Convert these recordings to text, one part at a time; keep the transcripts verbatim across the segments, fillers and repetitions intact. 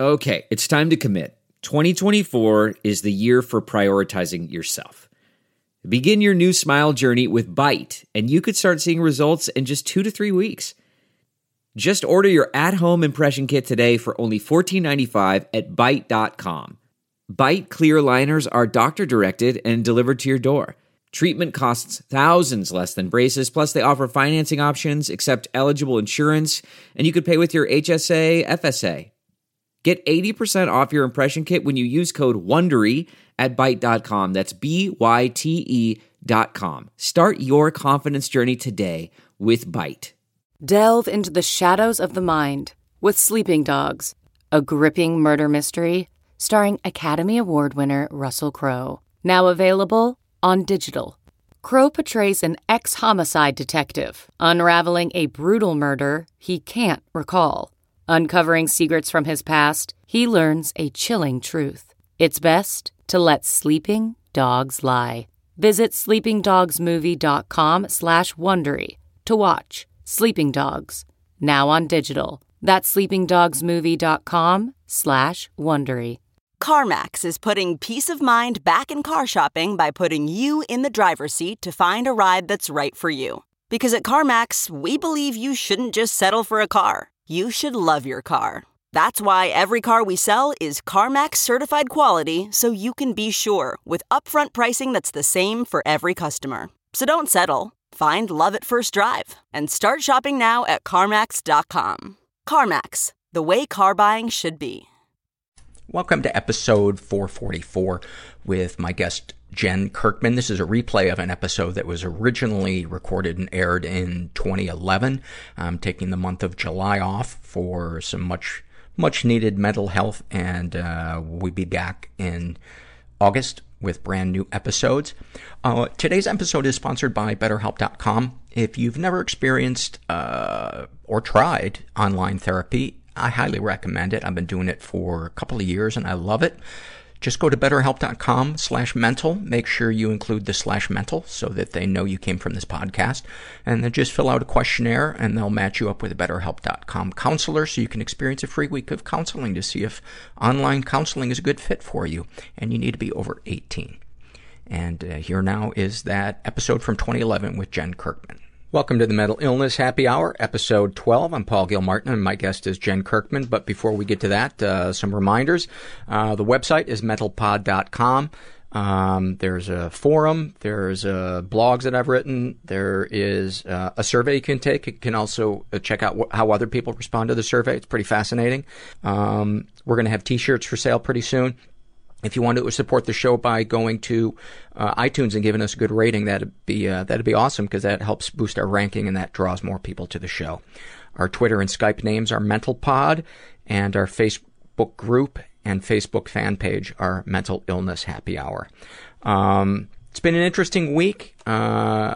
Okay, it's time to commit. twenty twenty-four is the year for prioritizing yourself. Begin your new smile journey with Byte, and you could start seeing results in just two to three weeks. Just order your at-home impression kit today for only fourteen ninety-five at byte dot com. Byte clear aligners are doctor-directed and delivered to your door. Treatment costs thousands less than braces, plus they offer financing options, accept eligible insurance, and you could pay with your H S A, F S A. Get eighty percent off your impression kit when you use code WONDERY at byte dot com. That's B Y T E dot com. Start your confidence journey today with Byte. Delve into the shadows of the mind with Sleeping Dogs, a gripping murder mystery starring Academy Award winner Russell Crowe. Now available on digital. Crowe portrays an ex-homicide detective unraveling a brutal murder he can't recall. Uncovering secrets from his past, he learns a chilling truth. It's best to let sleeping dogs lie. Visit sleepingdogsmovie.com slash Wondery to watch Sleeping Dogs, now on digital. That's sleepingdogsmovie.com slash Wondery. CarMax is putting peace of mind back in car shopping by putting you in the driver's seat to find a ride that's right for you. Because at CarMax, we believe you shouldn't just settle for a car. You should love your car. That's why every car we sell is CarMax certified quality, so you can be sure with upfront pricing that's the same for every customer. So don't settle. Find love at first drive and start shopping now at CarMax dot com. CarMax, the way car buying should be. Welcome to episode four forty-four with my guest, Jen Kirkman. This is a replay of an episode that was originally recorded and aired in twenty eleven. I'm taking the month of July off for some much, much needed mental health, and uh, we'll be back in August with brand new episodes. Uh, today's episode is sponsored by better help dot com. If you've never experienced uh, or tried online therapy, I highly recommend it. I've been doing it for a couple of years and I love it. Just go to betterhelp.com slash mental. Make sure you include the slash mental so that they know you came from this podcast. And then just fill out a questionnaire and they'll match you up with a better help dot com counselor so you can experience a free week of counseling to see if online counseling is a good fit for you. And you need to be over eighteen. And uh, here now is that episode from twenty eleven with Jen Kirkman. Welcome to the Mental Illness Happy Hour, episode twelve. I'm Paul Gilmartin, and my guest is Jen Kirkman. But before we get to that, uh, some reminders. Uh, the website is mental pod dot com. Um, there's a forum. There's uh, blogs that I've written. There is uh, a survey you can take. You can also uh, check out wh- how other people respond to the survey. It's pretty fascinating. Um, we're going to have T-shirts for sale pretty soon. If you want to support the show by going to uh, iTunes and giving us a good rating, that'd be uh, that'd be awesome because that helps boost our ranking and that draws more people to the show. Our Twitter and Skype names are MentalPod, and our Facebook group and Facebook fan page are Mental Illness Happy Hour. Um, it's been an interesting week. Uh,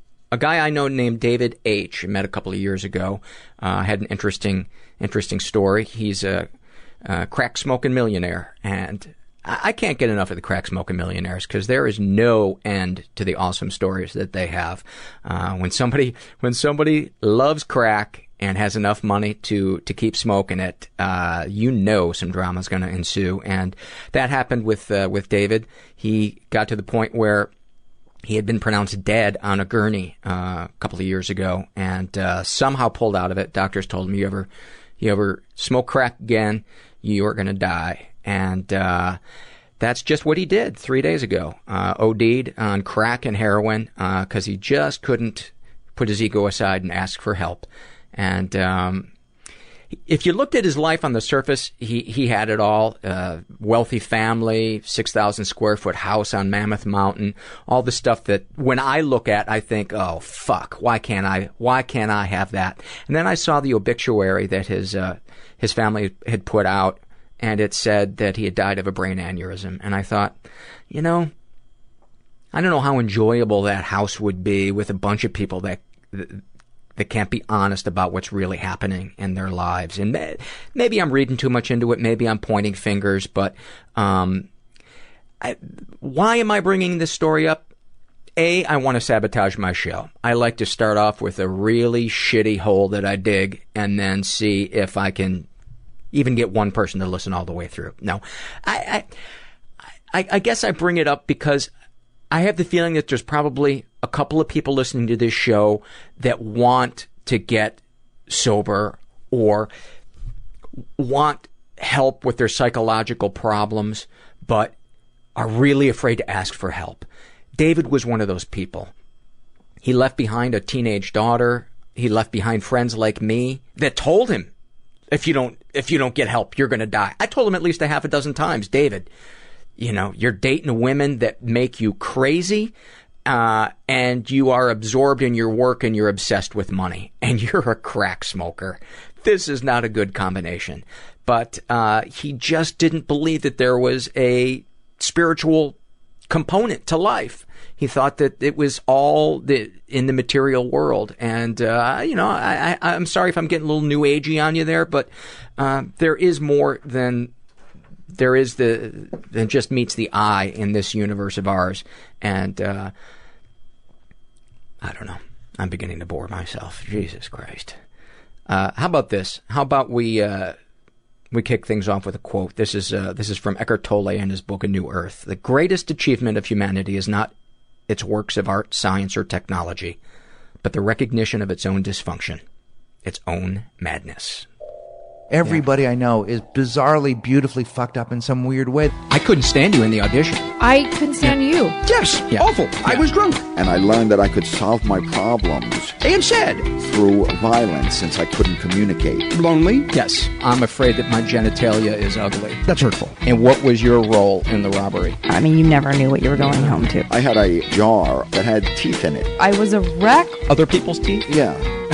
a guy I know named David H. I met a couple of years ago. Uh, had an interesting interesting story. He's a, a crack smoking millionaire, and I can't get enough of the crack smoking millionaires because there is no end to the awesome stories that they have. Uh, when somebody, when somebody loves crack and has enough money to, to keep smoking it, uh, you know some drama is going to ensue. And that happened with, uh, with David. He got to the point where he had been pronounced dead on a gurney, uh, a couple of years ago and, uh, somehow pulled out of it. Doctors told him, you ever, you ever smoke crack again, you are going to die. And, uh, that's just what he did three days ago. Uh, OD'd on crack and heroin, uh, cause he just couldn't put his ego aside and ask for help. And, um, if you looked at his life on the surface, he, he had it all. Uh, wealthy family, six thousand square foot house on Mammoth Mountain, all the stuff that when I look at, I think, oh, fuck, why can't I, why can't I have that? And then I saw the obituary that his, uh, his family had put out, and it said that he had died of a brain aneurysm. And I thought, you know, I don't know how enjoyable that house would be with a bunch of people that, that can't be honest about what's really happening in their lives. And maybe I'm reading too much into it. Maybe I'm pointing fingers, but, um, I, why am I bringing this story up? A, I want to sabotage my show. I like to start off with a really shitty hole that I dig and then see if I can even get one person to listen all the way through. No, I, I, I, I guess I bring it up because I have the feeling that there's probably a couple of people listening to this show that want to get sober or want help with their psychological problems, but are really afraid to ask for help. David was one of those people. He left behind a teenage daughter. He left behind friends like me that told him, if you don't, if you don't get help, you're going to die. I told him at least a half a dozen times, David, you know, you're dating women that make you crazy, uh, and you are absorbed in your work and you're obsessed with money and you're a crack smoker. This is not a good combination. But, uh, he just didn't believe that there was a spiritual component to life. He thought that it was all the, in the material world. And, uh, you know, I, I, I'm sorry if I'm getting a little new agey on you there, but, uh, there is more than, there is the, than just meets the eye in this universe of ours. And, uh, I don't know. I'm beginning to bore myself. Jesus Christ. Uh, how about this? How about we, uh, we kick things off with a quote. This is, uh, this is from Eckhart Tolle in his book, A New Earth. The greatest achievement of humanity is not its works of art, science, or technology, but the recognition of its own dysfunction, its own madness. Everybody yeah. I know is bizarrely, beautifully fucked up in some weird way. I couldn't stand you in the audition. I couldn't stand yeah. you. Yes, yeah. awful. Yeah. I was drunk. And I learned that I could solve my problems. And sad. Through violence, since I couldn't communicate. Lonely. Yes. I'm afraid that my genitalia is ugly. That's hurtful. And what was your role in the robbery? I mean, you never knew what you were going home to. I had a jar that had teeth in it. I was a wreck. Other people's teeth? Yeah.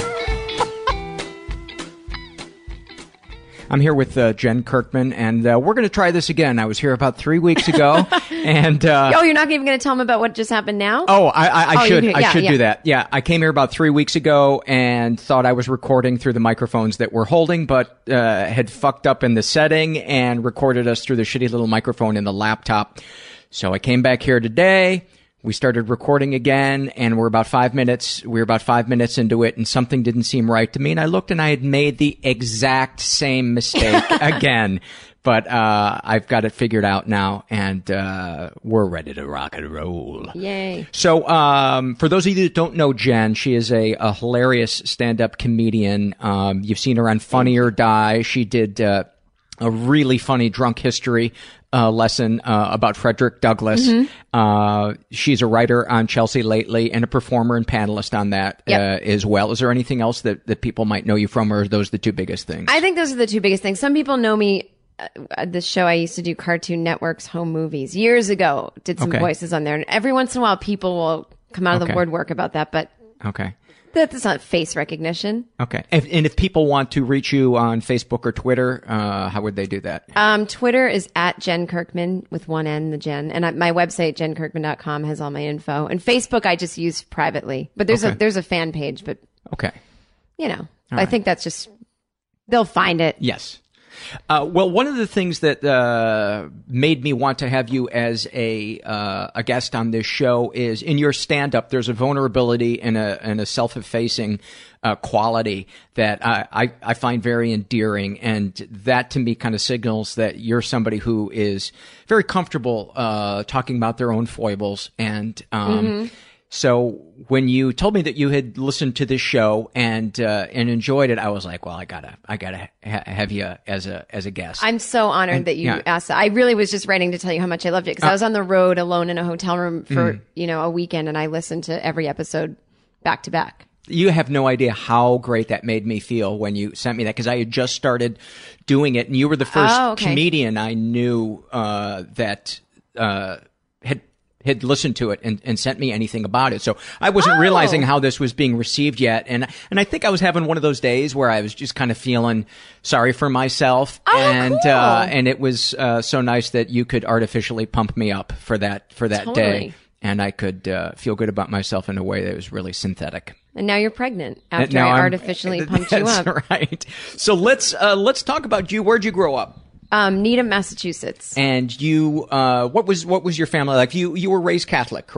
I'm here with uh, Jen Kirkman, and uh, we're going to try this again. I was here about three weeks ago, and uh, oh, you're not even going to tell them about what just happened now? Oh, I, I, I oh, should, yeah, I should yeah. do that. Yeah, I came here about three weeks ago and thought I was recording through the microphones that we're holding, but uh, had fucked up in the setting and recorded us through the shitty little microphone in the laptop. So I came back here today. We started recording again, and we're about five minutes, we were about five minutes into it, and something didn't seem right to me, and I looked and I had made the exact same mistake again. But, uh, I've got it figured out now, and, uh, we're ready to rock and roll. Yay. So, um, for those of you that don't know Jen, she is a, a hilarious stand-up comedian. Um, you've seen her on Funny or Die. She did, uh, a really funny drunk history uh, lesson uh, about Frederick Douglass. Mm-hmm. Uh, she's a writer on Chelsea Lately and a performer and panelist on that yep. uh, as well. Is there anything else that, that people might know you from, or are those the two biggest things? I think those are the two biggest things. Some people know me. Uh, the show I used to do, Cartoon Network's Home Movies, years ago. Did some okay. voices on there, and every once in a while, people will come out of okay. the woodwork about that. But okay. that's not face recognition. Okay. If, and if people want to reach you on Facebook or Twitter, uh, how would they do that? Um, Twitter is at Jen Kirkman with one N, the Jen. And I, my website, jen kirkman dot com, has all my info. And Facebook, I just use privately. But there's okay. a there's a fan page. But, okay. you know, all I right. think that's just, they'll find it. Yes. Uh, well, one of the things that uh, made me want to have you as a uh, a guest on this show is in your stand-up, there's a vulnerability and a and a self-effacing uh, quality that I, I I find very endearing, and that to me kind of signals that you're somebody who is very comfortable uh, talking about their own foibles. And um, mm-hmm. so when you told me that you had listened to this show and uh, and enjoyed it, I was like, well, I gotta I gotta ha- have you as a as a guest. I'm so honored and, that you yeah. asked that. I really was just writing to tell you how much I loved it, because uh, I was on the road alone in a hotel room for mm. you know a weekend, and I listened to every episode back to back. You have no idea how great that made me feel when you sent me that, because I had just started doing it, and you were the first oh, okay. comedian I knew uh, that uh, had. had listened to it and, and sent me anything about it. So I wasn't oh. realizing how this was being received yet. And, and I think I was having one of those days where I was just kind of feeling sorry for myself. Oh, and, cool. uh, and it was, uh, so nice that you could artificially pump me up for that, for that totally. day. And I could, uh, feel good about myself in a way that was really synthetic. And now you're pregnant after I I'm, artificially pumped you up. That's right. So let's, uh, let's talk about you. Where'd you grow up? Um, Needham, Massachusetts. And you, uh, what was, what was your family like? You, you were raised Catholic, correct?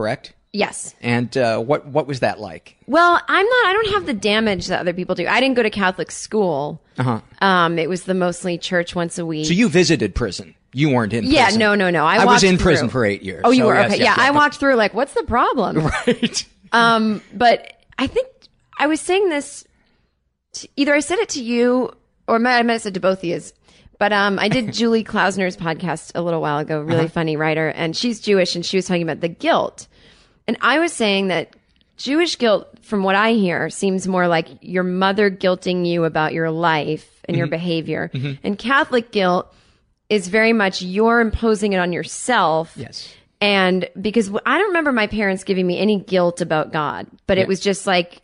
Yes. And uh, what what was that like? Well, I'm not. I don't have the damage that other people do. I didn't go to Catholic school. Uh-huh. Um, it was the mostly church once a week. So you visited prison. You weren't in yeah, prison. no, no, no. I, I was in through. prison for eight years. Oh, you so were? yes, Okay. yes, yeah, yes, I walked through like, what's the problem? Right. um, but I think I was saying this, to, either I said it to you or I might have said to both of you. But um, I did Julie Klausner's podcast a little while ago, really uh-huh. funny writer, and she's Jewish, and she was talking about the guilt. And I was saying that Jewish guilt, from what I hear, seems more like your mother guilting you about your life and mm-hmm. your behavior. Mm-hmm. And Catholic guilt is very much you're imposing it on yourself. Yes. And because I don't remember my parents giving me any guilt about God, but yeah. it was just like,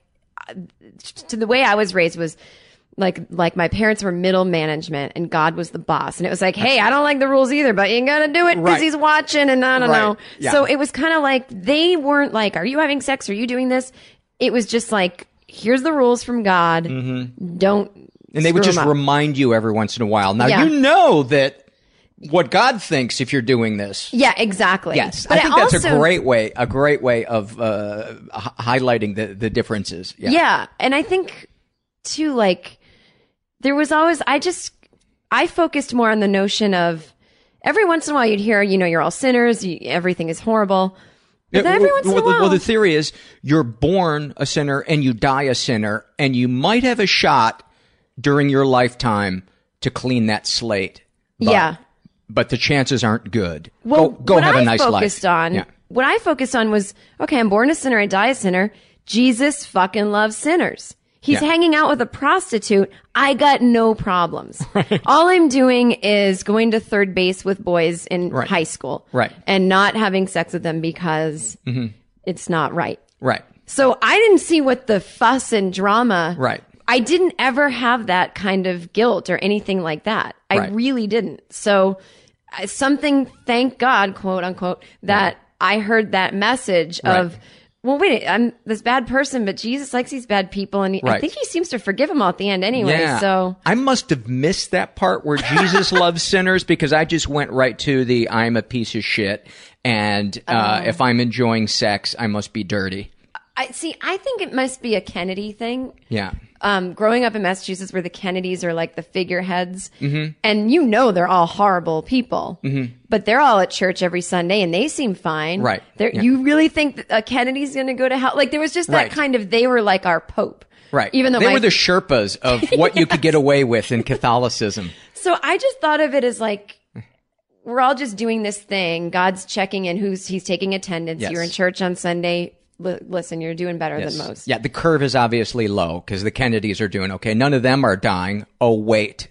to the way I was raised was like, like my parents were middle management and God was the boss. And it was like, hey, I don't like the rules either, but you gotta do it because right. he's watching and I don't right. know. Yeah. So it was kind of like, they weren't like, are you having sex? Are you doing this? It was just like, here's the rules from God. Mm-hmm. Don't. And they would just remind you every once in a while. Now, yeah. you know that what God thinks if you're doing this. Yeah, exactly. Yes. But I think also, that's a great way, a great way of uh, h- highlighting the, the differences. Yeah. yeah. And I think too, like, there was always, I just, I focused more on the notion of every once in a while you'd hear, you know, you're all sinners, you, everything is horrible. But then every once well, in a while. Well, the theory is you're born a sinner and you die a sinner, and you might have a shot during your lifetime to clean that slate. But, yeah. But the chances aren't good. Well, go go what have I a nice focused life. On, yeah. What I focused on was, okay, I'm born a sinner, I die a sinner. Jesus fucking loves sinners. He's yeah. hanging out with a prostitute. I got no problems. Right. All I'm doing is going to third base with boys in right. high school. Right. And not having sex with them because mm-hmm. it's not right. Right. So I didn't see what the fuss and drama. Right. I didn't ever have that kind of guilt or anything like that. I right. really didn't. So uh, something, thank God, quote unquote, that right. I heard that message right. of, well, wait, I'm this bad person, but Jesus likes these bad people, and he, right. I think he seems to forgive them all at the end anyway. Yeah. So I must have missed that part where Jesus loves sinners, because I just went right to the I'm a piece of shit, and uh, oh. if I'm enjoying sex, I must be dirty. I see. I think it must be a Kennedy thing. Yeah. Um, growing up in Massachusetts, where the Kennedys are like the figureheads, mm-hmm. and you know they're all horrible people, mm-hmm. but they're all at church every Sunday and they seem fine. Right. Yeah. You really think that a Kennedy's going to go to hell? Like there was just that right. kind of, they were like our Pope. Right. Even though they my, were the Sherpas of what you could get away with in Catholicism. So I just thought of it as like, we're all just doing this thing. God's checking in who's, he's taking attendance. Yes. You're in church on Sunday. L- listen, you're doing better yes. than most. Yeah, the curve is obviously low because the Kennedys are doing okay. None of them are dying. Oh, wait.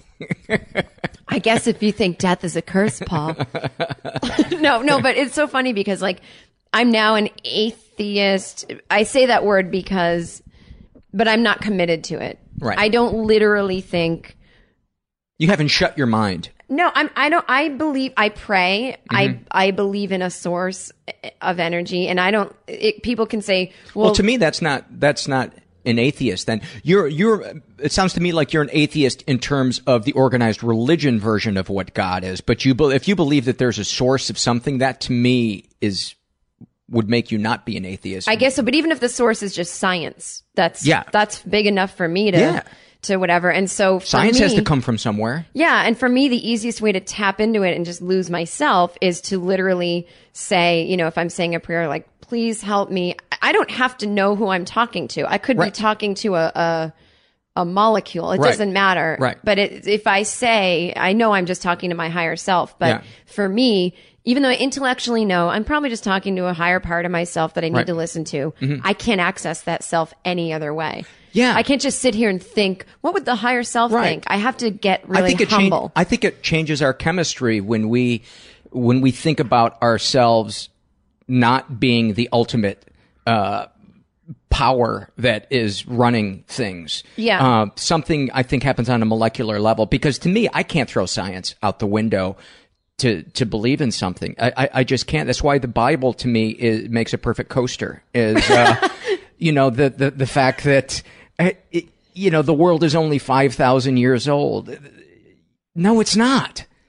I guess if you think death is a curse, Paul. no, no, but it's so funny because like I'm now an atheist. I say that word because, but I'm not committed to it. Right. I don't literally think. You haven't shut your mind. No, I'm, I don't, I believe, I pray. Mm-hmm. I, I believe in a source of energy, and I don't, it, people can say, well, well, to me, that's not, that's not an atheist then. You're, you're, it sounds to me like you're an atheist in terms of the organized religion version of what God is. But you, if you believe that there's a source of something, that to me is, would make you not be an atheist. I guess so. But even if the source is just science, that's, yeah. that's big enough for me to, yeah. to whatever. And so for science me, has to come from somewhere. Yeah. And for me, the easiest way to tap into it and just lose myself is to literally say, you know, if I'm saying a prayer, like, please help me. I don't have to know who I'm talking to. I could right. be talking to a, a, a molecule. It right. doesn't matter. Right. But it, if I say, I know I'm just talking to my higher self, but yeah. for me, even though I intellectually know, I'm probably just talking to a higher part of myself that I need right. to listen to. Mm-hmm. I can't access that self any other way. Yeah. I can't just sit here and think, what would the higher self right. think? I have to get really I think it humble. Cha- I think it changes our chemistry when we, when we think about ourselves not being the ultimate, uh, power that is running things. Yeah. Uh, something I think happens on a molecular level, because to me, I can't throw science out the window to, to believe in something. I, I, I just can't. That's why the Bible to me is, makes a perfect coaster is, uh, you know, the, the, the fact that, it, you know, the world is only five thousand years old. No, it's not.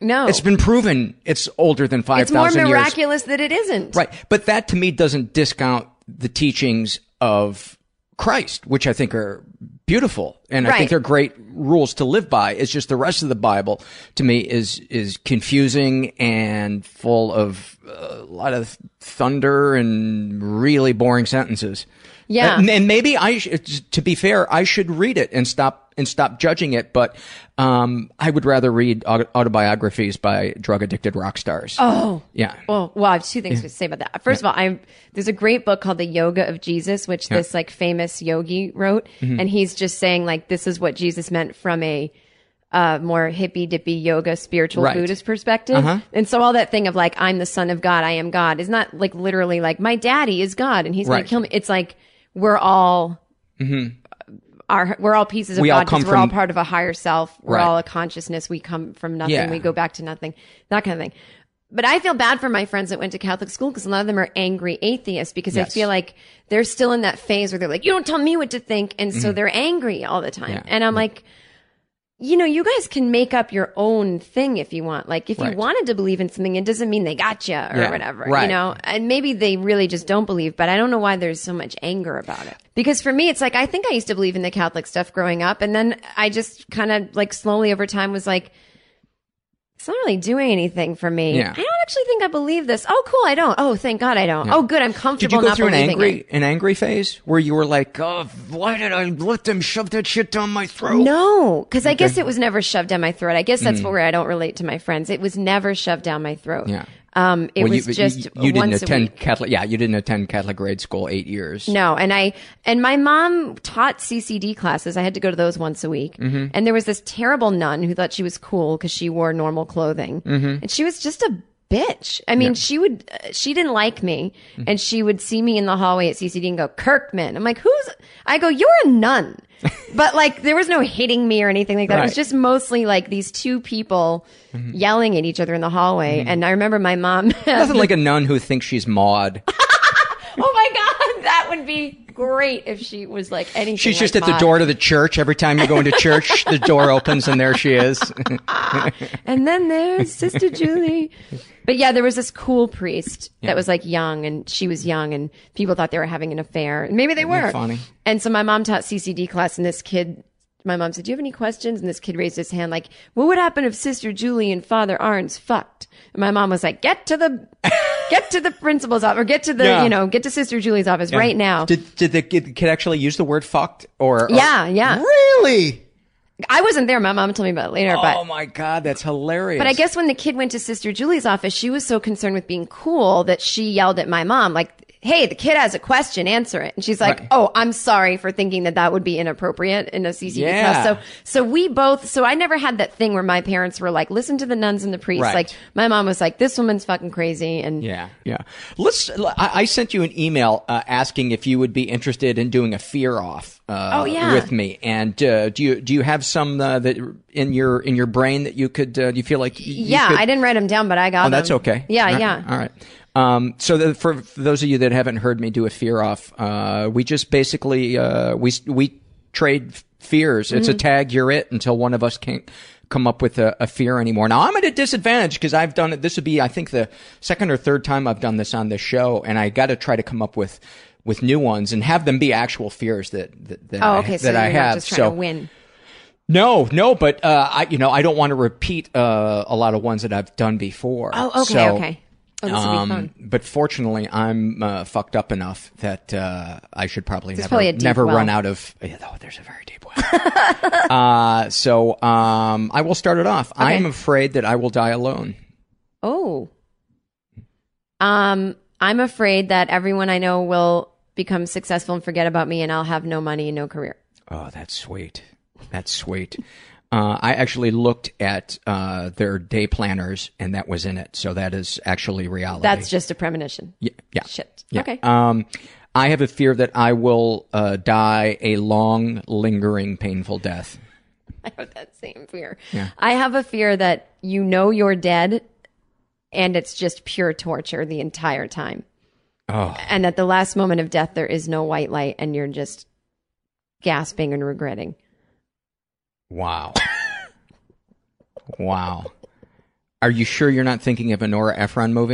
No. It's been proven it's older than five thousand years. It's more miraculous that it isn't. Right. But that to me doesn't discount the teachings of Christ, which I think are beautiful. And I Right. think they're great rules to live by. It's just the rest of the Bible to me is, is confusing and full of a lot of thunder and really boring sentences. Yeah. And, and maybe I, sh- to be fair, I should read it and stop, and stop judging it. But, um, I would rather read au- autobiographies by drug addicted rock stars. Oh. Yeah. Well, well, I have two things to say about that. First of all, I'm, there's a great book called The Yoga of Jesus, which Yeah. this like famous yogi wrote. And he's just saying like, this is what Jesus meant from a, uh, more hippy dippy yoga, spiritual Right. Buddhist perspective. Uh-huh. And so all that thing of like, I'm the son of God, I am God is not like literally like my daddy is God and he's going Right. to kill me. It's like, we're all, our, we're all pieces of We all God come because we're all from- part of a higher self. We're Right. all a consciousness. We come from nothing. Yeah. We go back to nothing, that kind of thing. But I feel bad for my friends that went to Catholic school because a lot of them are angry atheists because I Yes. feel like they're still in that phase where they're like, you don't tell me what to think. And so they're angry all the time. Mm-hmm. Yeah. And I'm like, you know, you guys can make up your own thing if you want. Like, if Right. you wanted to believe in something, it doesn't mean they got you or Yeah. whatever, Right. you know? And maybe they really just don't believe, but I don't know why there's so much anger about it. Because for me, it's like, I think I used to believe in the Catholic stuff growing up. And then I just kind of like slowly over time was like, it's not really doing anything for me. Yeah. I don't actually think I believe this. Oh, cool. I don't. Oh, thank God I don't. Oh, good. I'm Did comfortable you go not through an believing angry, it. an angry phase where you were like, oh, why did I let them shove that shit down my throat? No, because I guess it was never shoved down my throat. I guess that's Mm. where I don't relate to my friends. It was never shoved down my throat. Yeah. Um, it Well, was you, just you, you didn't once a attend week. Catholic. Yeah, you didn't attend Catholic grade school eight years. No, and I and my mom taught C C D classes. I had to go to those once a week. Mm-hmm. And there was this terrible nun who thought she was cool because she wore normal clothing, Mm-hmm. and she was just a bitch. I mean, she would uh, she didn't like me, Mm-hmm. and she would see me in the hallway at C C D and go, "Kirkman." I'm like, "Who's?" I go, "You're a nun." But like, there was no hitting me or anything like that. It was Right. just mostly like these two people yelling at each other in the hallway. And I remember my mom. Nothing like a nun who thinks she's Maud. Oh my God, that would be great if she was like anything. She's just like at the Maud. door to the church. Every time you go into church, the door opens and there she is. And then there's Sister Julie. But yeah, there was this cool priest Yeah. that was like young, and she was young, and people thought they were having an affair. And maybe they were. that funny? And so my mom taught C C D class, and this kid, my mom said, "Do you have any questions?" And this kid raised his hand, like, "What would happen if Sister Julie and Father Arns fucked?" And my mom was like, "Get to the, get to the principal's office, or get to the, Yeah. you know, get to Sister Julie's office right now." Did did the kid kid actually use the word fucked or? or- Yeah, yeah. Really? I wasn't there. My mom told me about it later, but Oh my God, that's hilarious. But I guess when the kid went to Sister Julie's office, she was so concerned with being cool that she yelled at my mom, like, "Hey, the kid has a question, answer it." And she's like, Right. "Oh, I'm sorry for thinking that that would be inappropriate in a C C D Yeah. class." So, so we both, so I never had that thing where my parents were like, "Listen to the nuns and the priests." Right. Like, my mom was like, "This woman's fucking crazy." And Yeah, yeah. Let's. I, I sent you an email uh, asking if you would be interested in doing a fear off. Uh, Oh, yeah. with me. And uh, do you do you have some uh, that in your in your brain that you could? Uh, do you feel like? y- you yeah, could- I didn't write them down, but I got Oh, them. that's okay. Yeah, All right. yeah. All right. Um, so the, for, for those of you that haven't heard me do a fear off, uh, we just basically uh, we we trade fears. It's Mm-hmm. a tag. You're it until one of us can't come up with a, a fear anymore. Now I'm at a disadvantage because I've done it. This would be, I think, the second or third time I've done this on this show, and I got to try to come up with with new ones and have them be actual fears that that, that Oh, I, okay. So that you're I have. not just trying so to win. no, no, but uh, I you know I don't want to repeat uh, a lot of ones that I've done before. Oh, okay, So, okay. Oh, this will um, be fun. But fortunately, I'm uh, fucked up enough that uh, I should probably There's never probably a deep never well. run out of. Yeah, oh, there's a very deep well. uh, so um, I will start it off. I am afraid that I will die alone. Oh. Um, I'm afraid that everyone I know will become successful and forget about me, and I'll have no money and no career. Oh, that's sweet. That's sweet. Uh, I actually looked at uh, their day planners, and that was in it. So that is actually reality. That's just a premonition. Yeah. yeah. Shit. Yeah. Okay. Um, I have a fear that I will uh, die a long, lingering, painful death. I have that same fear. Yeah. I have a fear that you know you're dead and it's just pure torture the entire time. Oh, And at the last moment of death, there is no white light and you're just gasping and regretting. wow. Wow. Are you sure you're not thinking of a Nora Ephron movie?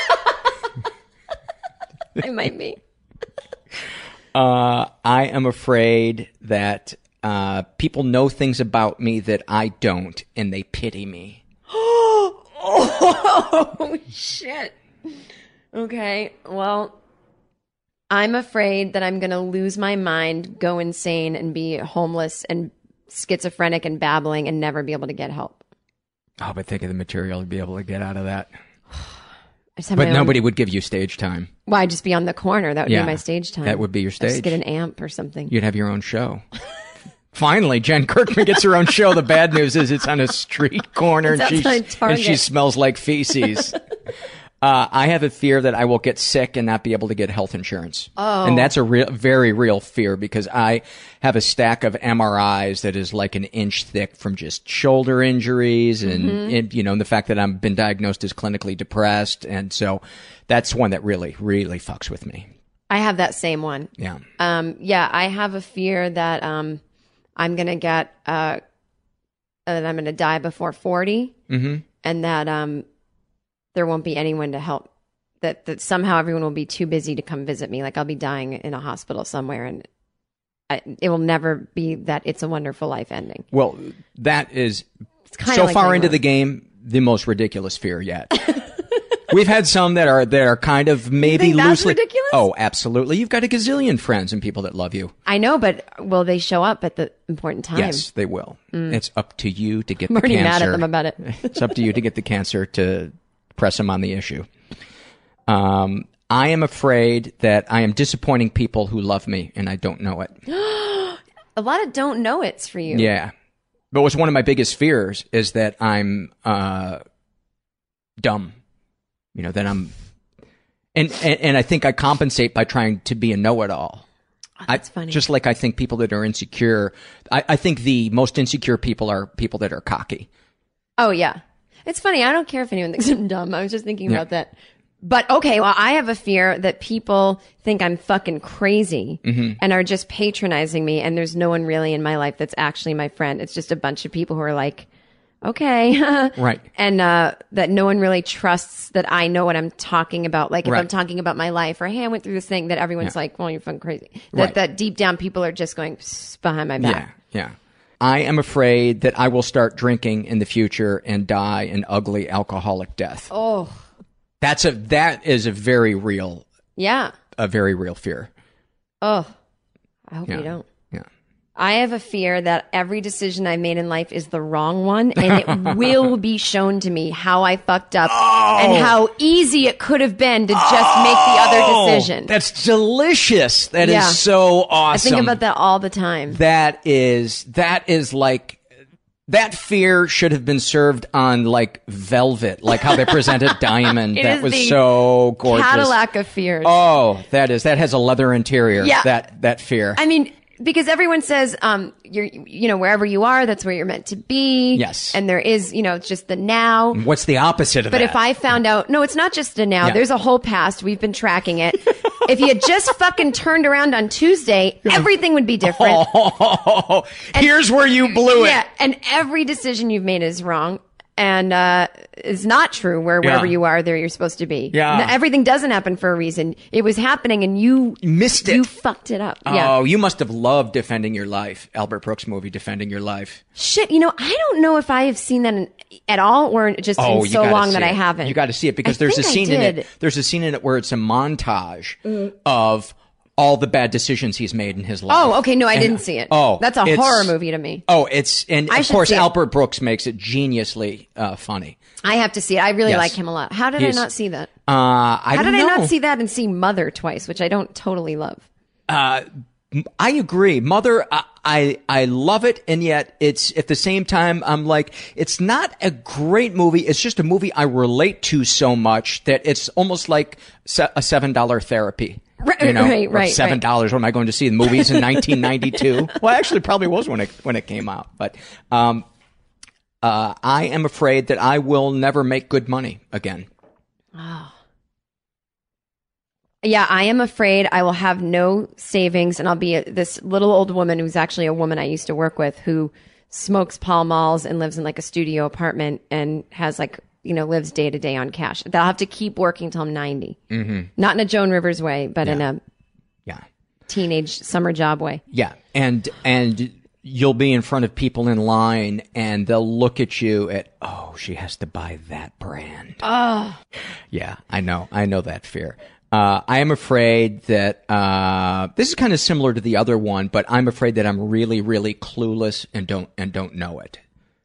I might be. Uh, I am afraid that uh, people know things about me that I don't, and they pity me. Oh, shit. Okay, well, I'm afraid that I'm going to lose my mind, go insane, and be homeless and schizophrenic and babbling and never be able to get help. Oh, but think of the material to be able to get out of that. I just have But my own- nobody would give you stage time. Why, I'd just be on the corner. That would Yeah, be my stage time. that would be your I'd stage. just get an amp or something. You'd have your own show. Finally, Jen Kirkman gets her own show. The bad news is it's on a street corner and, It's she, outside and Target. she smells like feces. Uh, I have a fear that I will get sick and not be able to get health insurance. Oh. And that's a real, very real fear because I have a stack of M R Is that is like an inch thick from just shoulder injuries and, Mm-hmm. and you know, and the fact that I've been diagnosed as clinically depressed. And so that's one that really, really fucks with me. I have that same one. Yeah. Um, yeah, I have a fear that um, I'm going to get, uh, that I'm going to die before forty Mm-hmm. and that um, there won't be anyone to help. That, that somehow everyone will be too busy to come visit me. Like I'll be dying in a hospital somewhere and I, it will never be that It's a Wonderful Life ending. Well, that is kinda so like far my into life. the game, the most ridiculous fear yet. We've had some that are that are kind of maybe think that's loosely. ridiculous? Oh, absolutely. You've got a gazillion friends and people that love you. I know, but will they show up at the important time? Yes, they will. It's up to you to get I'm the already cancer. mad at them about it. It's up to you to get the cancer to press them on the issue. Um, I am afraid that I am disappointing people who love me and I don't know it. A lot of don't know it's for you. Yeah. But what's one of my biggest fears is that I'm uh, dumb. You know, that I'm, and, and and I think I compensate by trying to be a know-it-all. Oh, that's I, funny. Just like I think people that are insecure, I, I think the most insecure people are people that are cocky. Oh, yeah. It's funny. I don't care if anyone thinks I'm dumb. I was just thinking Yeah. about that. But okay, well, I have a fear that people think I'm fucking crazy Mm-hmm. and are just patronizing me. And there's no one really in my life that's actually my friend. It's just a bunch of people who are like, okay. Right. And uh, that no one really trusts that I know what I'm talking about. Like if Right. I'm talking about my life or, hey, I went through this thing, that everyone's Yeah. like, well, you're fucking crazy. That, Right. that deep down people are just going "Psst," behind my back. Yeah, yeah. I am afraid that I will start drinking in the future and die an ugly alcoholic death. Oh, That's a that is a very real yeah. a very real fear. Oh, I hope Yeah. you don't. Yeah. I have a fear that every decision I made in life is the wrong one, and it will be shown to me how I fucked up and how easy it could have been to just make the other decision. That's delicious. That is Yeah. so awesome. I think about that all the time. That is that is like that fear should have been served on like velvet, like how they presented Diamond. It That is was the so gorgeous. Cadillac of fears. Oh, that is that has a leather interior. Yeah. That that fear. I mean, because everyone says, um, you're, you know, wherever you are, that's where you're meant to be. Yes. And there is, you know, it's just the now. What's the opposite of But that? if I found out, no, it's not just a now. Yeah. There's a whole past. We've been tracking it. If you had just fucking turned around on Tuesday, everything would be different. Oh, here's where you blew it. Yeah, and every decision you've made is wrong and uh, is not true. Where wherever Yeah. you are, there you're supposed to be. Yeah. No, everything doesn't happen for a reason. It was happening, and you Missed You it. fucked it up. Oh, Yeah. you must have loved Defending Your Life. Albert Brooks movie, Defending Your Life. Shit. You know, I don't know if I have seen that in, at all, or just Oh, in you so gotta long see that I it. haven't. You got to see it because I there's a think I scene in did. it. There's a scene in it where it's a montage of all the bad decisions he's made in his life. Oh, okay. No, I And- didn't see it. Oh, that's a it's- horror movie to me. Oh, it's and I of should course see it. Albert Brooks makes it geniusly uh, funny. I have to see it. I really Yes. like him a lot. How did He's- I not see that? Uh, I How don't did know. I not see that and see Mother twice, which I don't totally love? I agree. Mother, I, I I love it, and yet it's at the same time I'm like, it's not a great movie. It's just a movie I relate to so much that it's almost like se- a seven dollar therapy. Right, you know, right, or right, Seven dollars. What am I going to see? The movies in nineteen ninety-two. Well, actually, probably was when it when it came out. But um, uh, I am afraid that I will never make good money again. Yeah, I am afraid I will have no savings and I'll be a, this little old woman who's actually a woman I used to work with who smokes Pall Malls and lives in like a studio apartment and has like you know, lives day to day on cash. They'll have to keep working till I'm ninety. Mm-hmm. Not in a Joan Rivers way, but yeah. in a yeah. teenage summer job way. Yeah. And, and you'll be in front of people in line and they'll look at you at, oh, she has to buy that brand. Oh. Yeah, I know. I know that fear. Uh, I am afraid that, uh, this is kind of similar to the other one, but I'm afraid that I'm really, really clueless and don't, and don't know it.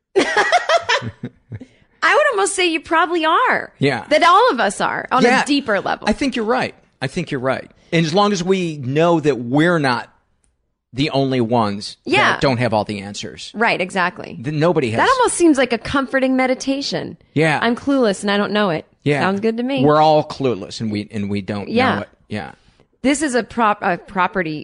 I would almost say you probably are. Yeah. That all of us are on yeah, a deeper level. I think you're right. I think you're right. And as long as we know that we're not the only ones yeah. that don't have all the answers. Right, exactly. Then nobody has. That almost seems like a comforting meditation. Yeah. I'm clueless and I don't know it. Yeah. Sounds good to me. We're all clueless and we and we don't yeah. know it. Yeah. This is a prop a property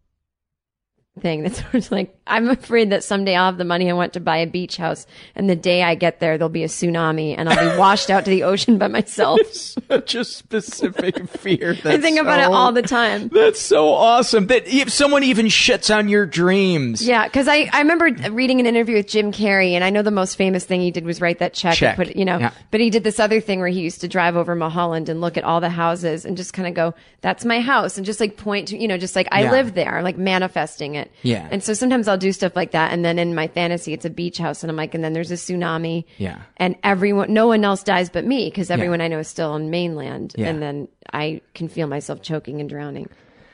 thing that's sort of like, I'm afraid that someday I'll have the money I want to buy a beach house, and the day I get there, there'll be a tsunami, and I'll be washed out to the ocean by myself. Such a specific fear. That's I think about so, it all the time. That's so awesome. That if someone even shits on your dreams. Yeah, because I, I remember reading an interview with Jim Carrey, and I know the most famous thing he did was write that check. Check. And put, you know, yeah. But he did this other thing where he used to drive over Mulholland and look at all the houses and just kind of go, that's my house, and just like point to, you know, just like I Yeah. live there, like manifesting it. Yeah. And so sometimes I'll do stuff like that, and then in my fantasy, it's a beach house, and I'm like, and then there's a tsunami. Yeah. And everyone, no one else dies but me, because everyone Yeah. I know is still on mainland, Yeah. and then I can feel myself choking and drowning.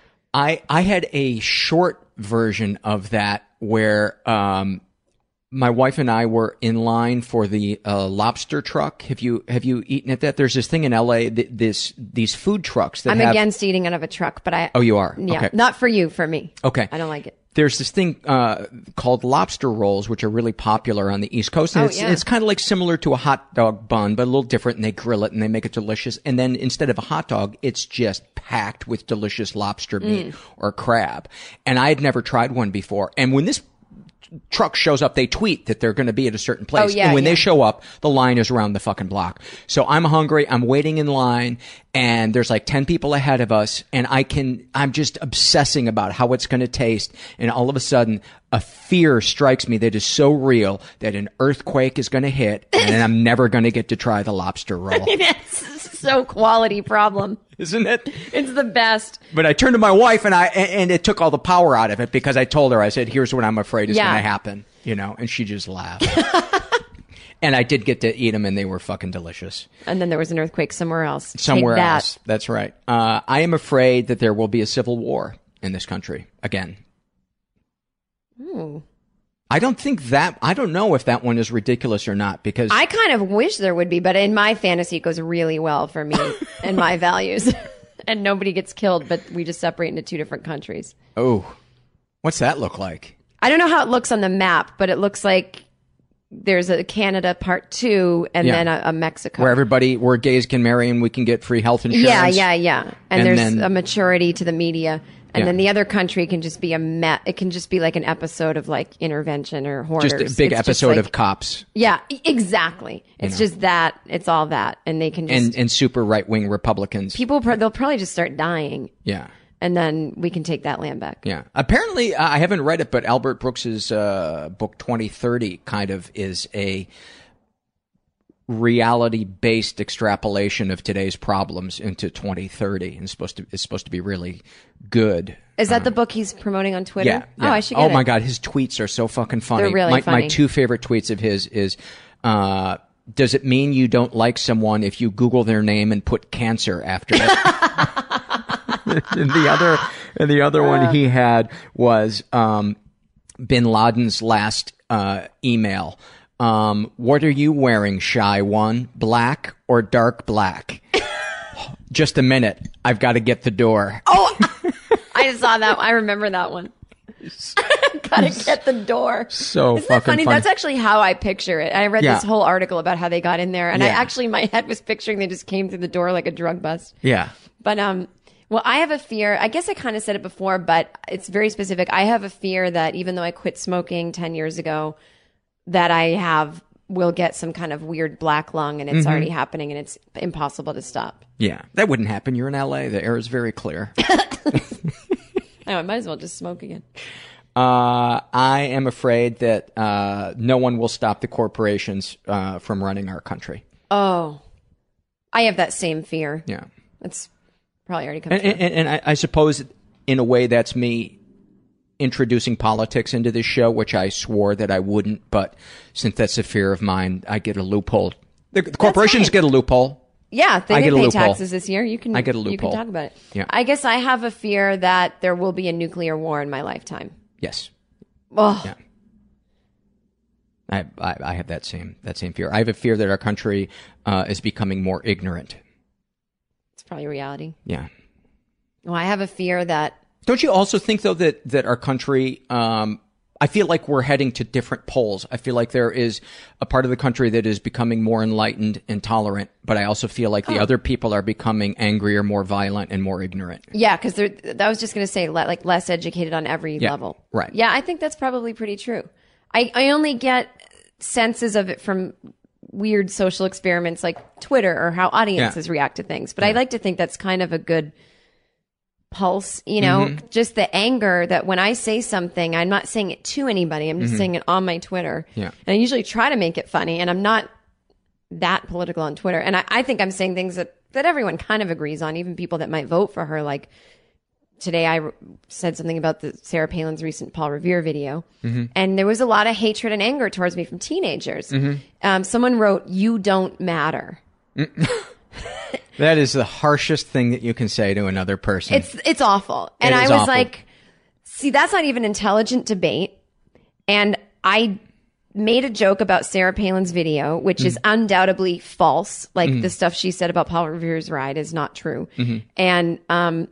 I I had a short version of that where um my wife and I were in line for the uh, lobster truck. Have you have you eaten at that? There's this thing in L A. Th- this these food trucks that I'm have, against eating out of a truck, but I. Oh, you are? Yeah. Okay. Not for you, for me. Okay. I don't like it. There's this thing uh, called lobster rolls, which are really popular on the East Coast. And Oh, it's, yeah. it's kind of like similar to a hot dog bun, but a little different. And they grill it and they make it delicious. And then instead of a hot dog, it's just packed with delicious lobster meat Mm. or crab. And I had never tried one before. And when this truck shows up, they tweet that they're going to be at a certain place. Oh, yeah, and when yeah. they show up, the line is around the fucking block. So I'm hungry. I'm waiting in line and there's like ten people ahead of us. And I can, I'm just obsessing about how it's going to taste. And all of a sudden a fear strikes me that is so real that an earthquake is going to hit and I'm never going to get to try the lobster roll. It's so quality problem. Isn't it? It's the best. But I turned to my wife and I, and it took all the power out of it because I told her, I said, here's what I'm afraid is Yeah. going to happen, you know, and she just laughed. And I did get to eat them and they were fucking delicious. And then there was an earthquake somewhere else. Somewhere Take that. else. That's right. Uh, I am afraid that there will be a civil war in this country again. Ooh. I don't think that, I don't know if that one is ridiculous or not because I kind of wish there would be, but in my fantasy, it goes really well for me and my values. And nobody gets killed, but we just separate into two different countries. oh, what's that look like? I don't know how it looks on the map, but it looks like there's a Canada part two and Yeah. then a, a Mexico. Where everybody, where gays can marry and we can get free health insurance. Yeah, yeah, yeah. And, And there's then- a maturity to the media. And Yeah. then the other country can just be a met. It can just be like an episode of like Intervention or Hoarders. Just a big It's just episode like- of Cops Yeah, e- exactly. It's just that. It's all that, and they can just and, and super right wing Republicans. people. Pro- they'll probably just start dying, Yeah. and then we can take that land back. Yeah. Apparently, uh, I haven't read it, but Albert Brooks's uh, book twenty thirty kind of is a reality-based extrapolation of today's problems into twenty thirty, and it's supposed to it's supposed to be really good. Is that the book he's promoting on Twitter? Yeah. yeah. Oh, I should get Oh my it. god, his tweets are so fucking funny. They're really my, funny. My two favorite tweets of his is, uh, does it mean you don't like someone if you Google their name and put cancer after it? and the other, and the other one he had was, um, Bin Laden's last, uh, email. Um, what are you wearing, shy one? Black or dark black? Just a minute. I've got to get the door. Oh, I saw that. I remember that one. Gotta get the door. So Isn't fucking that funny? funny. That's actually how I picture it. I read Yeah. this whole article about how they got in there, and I Yeah. actually, my head was picturing they just came through the door like a drug bust. Yeah. But, um, well, I have a fear. I guess I kind of said it before, but it's very specific. I have a fear that even though I quit smoking ten years ago, that I have will get some kind of weird black lung, and it's Mm-hmm. already happening, and it's impossible to stop. Yeah. That wouldn't happen. You're in L A. The air is very clear. Oh, I might as well just smoke again. Uh, I am afraid that uh, no one will stop the corporations uh, from running our country. Oh, I have that same fear. Yeah. It's probably already come And, true. and, and I, I suppose, in a way, that's me introducing politics into this show, which I swore that I wouldn't. But since that's a fear of mine, I get a loophole. The, the corporations fine. get a loophole. Yeah, they I didn't get a pay loophole. taxes this year. You can I get a You can loophole. talk about it. Yeah. I guess I have a fear that there will be a nuclear war in my lifetime. Yes. Oh, Yeah. I, I I have that same that same fear. I have a fear that our country uh, is becoming more ignorant. it's probably reality. Yeah. Well, I have a fear that Don't you also think, though, that, that our country, um, I feel like we're heading to different poles. I feel like there is a part of the country that is becoming more enlightened and tolerant, but I also feel like the Oh. other people are becoming angrier, more violent, and more ignorant. yeah, because I was just going to say le- like less educated on every Yeah, level. right. Yeah, I think that's probably pretty true. I I only get senses of it from weird social experiments like Twitter or how audiences Yeah. react to things. But I like to think that's kind of a good pulse, you know, Mm-hmm. just the anger that when I say something, I'm not saying it to anybody. I'm just saying it on my Twitter. Mm-hmm. Yeah. And I usually try to make it funny, and I'm not that political on Twitter. And I, I think I'm saying things that, that everyone kind of agrees on, even people that might vote for her. Like today I re- said something about the Sarah Palin's recent Paul Revere video. Mm-hmm. And there was a lot of hatred and anger towards me from teenagers. Um, someone wrote, "You don't matter." That is the harshest thing that you can say to another person. It's it's awful. And It I is was awful. like, see, that's not even intelligent debate. And I made a joke about Sarah Palin's video, which is Mm-hmm. undoubtedly false. Like the stuff she said about Paul Revere's ride is not true. Mm-hmm. And um,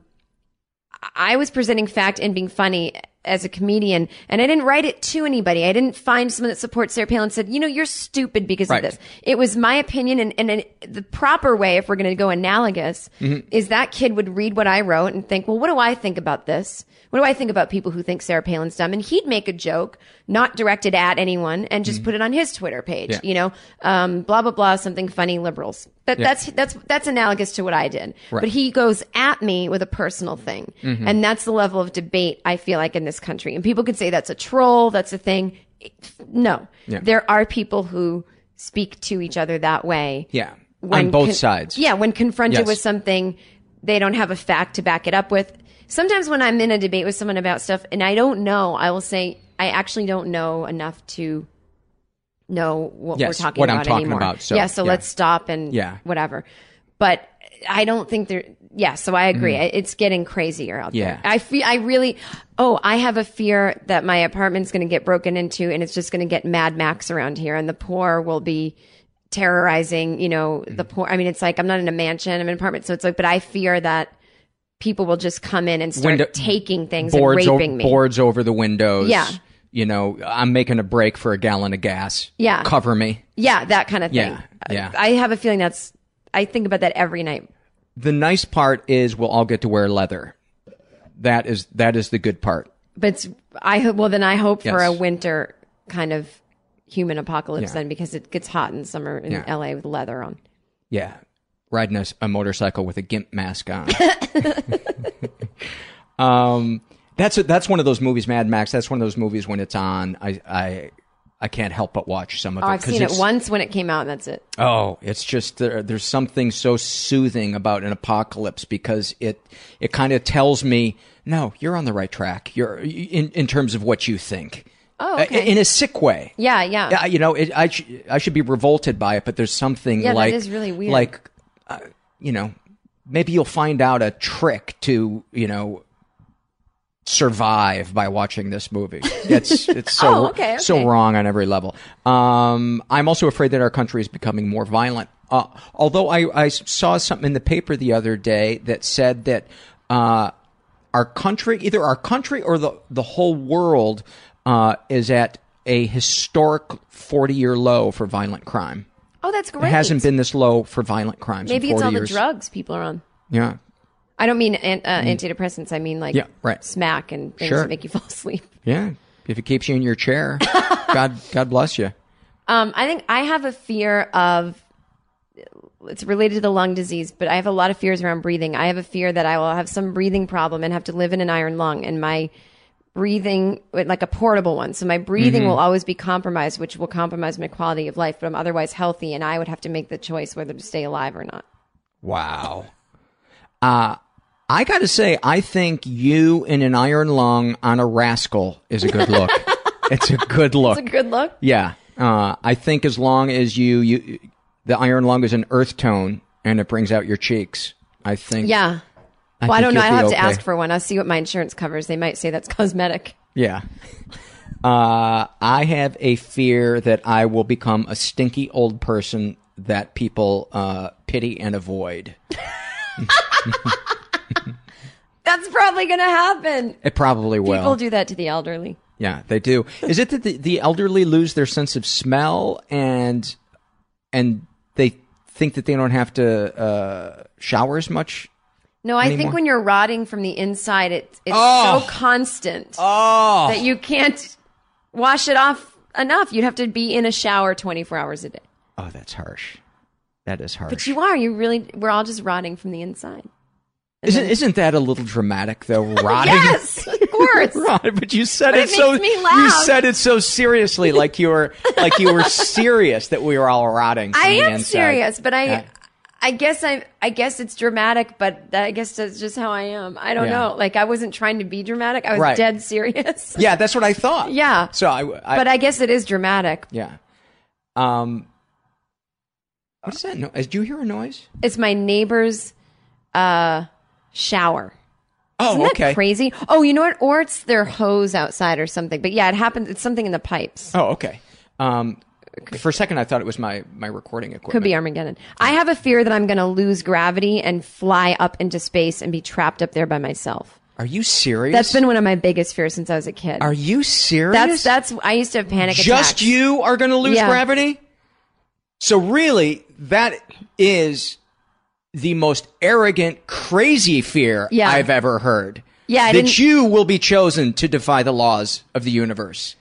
I was presenting fact and being funny as a comedian, and I didn't write it to anybody. I didn't find someone that supports Sarah Palin and said, you know, you're stupid because Right. of this. It was my opinion, and, and, and the proper way, if we're going to go analogous, Mm-hmm. is that kid would read what I wrote and think, well, what do I think about this? What do I think about people who think Sarah Palin's dumb? And he'd make a joke, not directed at anyone, and just put it on his Twitter page. Yeah. You know, um, blah blah blah, something funny, liberals. That Yeah. that's that's that's analogous to what I did. Right. But he goes at me with a personal thing, Mm-hmm. and that's the level of debate I feel like in this country. And people could say that's a troll, that's a thing. No, Yeah. there are people who speak to each other that way. yeah. when On both con- sides. Yeah, when confronted Yes. with something, they don't have a fact to back it up with. Sometimes when I'm in a debate with someone about stuff and I don't know, I will say, I actually don't know enough to know what Yes, we're talking what I'm about talking anymore. about, so, yeah, so yeah. let's stop and Yeah. whatever. But I don't think there. Yeah, so I agree. It's getting crazier out Mm. Yeah. there. I feel. I really. Oh, I have a fear that my apartment's going to get broken into, and it's just going to get Mad Max around here, and the poor will be terrorizing. You know, Mm. the poor. I mean, it's like I'm not in a mansion; I'm in an apartment, so it's like. But I fear that people will just come in and start Window- taking things boards and o- raping me. boards over the windows. Yeah. You know, I'm making a break for a gallon of gas. Yeah. Cover me. Yeah, that kind of thing. Yeah, yeah. I have a feeling that's. I think about that every night. The nice part is we'll all get to wear leather. That is that is the good part. But it's, I ho- well then I hope for Yes. a winter kind of human apocalypse Yeah. then, because it gets hot in summer in Yeah. L A with leather on. Yeah. Riding a, s- a motorcycle with a gimp mask on. um, that's a, that's one of those movies, Mad Max. That's one of those movies when it's on, I I, I can't help but watch some of Oh, it. I've 'cause seen it it's- once when it came out, and that's it. Oh, it's just there, there's something so soothing about an apocalypse because it it kind of tells me, no, you're on the right track. You're in in terms of what you think. Oh, Uh, okay. in a sick way. Yeah, yeah. Yeah, you know, it, I sh- I should be revolted by it, but there's something Yeah, that like is really weird. Like, uh, you know, maybe you'll find out a trick to you know survive by watching this movie. It's it's so Oh, okay, so okay. wrong on every level. Um, I'm also afraid that our country is becoming more violent. Uh, although I I saw something in the paper the other day that said that uh, our country, either our country or the the whole world, uh, is at a historic forty year low for violent crime. Oh, that's great. It hasn't been this low for violent crimes. Maybe in it's forty all years. the drugs people are on. Yeah. I don't mean an, uh, antidepressants. I mean like Yeah, right. smack and things Sure. that make you fall asleep. Yeah. If it keeps you in your chair, God, God bless you. Um, I think I have a fear of, it's related to the lung disease, but I have a lot of fears around breathing. I have a fear that I will have some breathing problem and have to live in an iron lung. And my breathing, like a portable one. So my breathing Mm-hmm. will always be compromised, which will compromise my quality of life, but I'm otherwise healthy, and I would have to make the choice whether to stay alive or not. Wow. Uh, I got to say, I think you in an iron lung on a rascal is a good look. It's a good look. It's a good look. Yeah. Uh, I think as long as you, you, the iron lung is an earth tone and it brings out your cheeks, I think. Yeah. I Well, I, think don't know. you'll I be have okay. to ask for one. I'll see what my insurance covers. They might say that's cosmetic. Yeah. Uh, I have a fear that I will become a stinky old person that people uh, pity and avoid. That's probably going to happen. It probably will. People do that to the elderly. Yeah, they do. Is it that the, the elderly lose their sense of smell and and they think that they don't have to uh, shower as much? No, I Anymore? think when you're rotting from the inside, it's it's Oh. so constant Oh, that you can't wash it off enough. You'd have to be in a shower twenty-four hours a day. oh, that's harsh. That is harsh. But you are. You really. We're all just rotting from the inside. And Isn't then- isn't that a little dramatic though? Rotting. Yes, of course. Right, but you said But it, it so makes me you laugh. said it so seriously, like you were like you were serious that we were all rotting. From I the am inside. serious, but I, Yeah. I guess I, I guess it's dramatic, but that, I guess that's just how I am. I don't Yeah. know. Like I wasn't trying to be dramatic. I was Right. dead serious. Yeah, that's what I thought. Yeah. So I, I But I guess it is dramatic. yeah. Um. What is that? No- Did you hear a noise? It's my neighbor's uh, shower. Oh, Isn't that okay. crazy? Oh, you know what? Or it's their hose outside or something. But yeah, it happens. It's something in the pipes. Oh, okay. Um. For a second, I thought it was my my recording equipment. Could be Armageddon. I have a fear that I'm going to lose gravity and fly up into space and be trapped up there by myself. Are you serious? That's been one of my biggest fears since I was a kid. Are you serious? That's that's. I used to have panic attacks. Just you are going to lose Yeah. gravity? So really, that is the most arrogant, crazy fear Yeah. I've ever heard. Yeah, I that didn't- you will be chosen to defy the laws of the universe.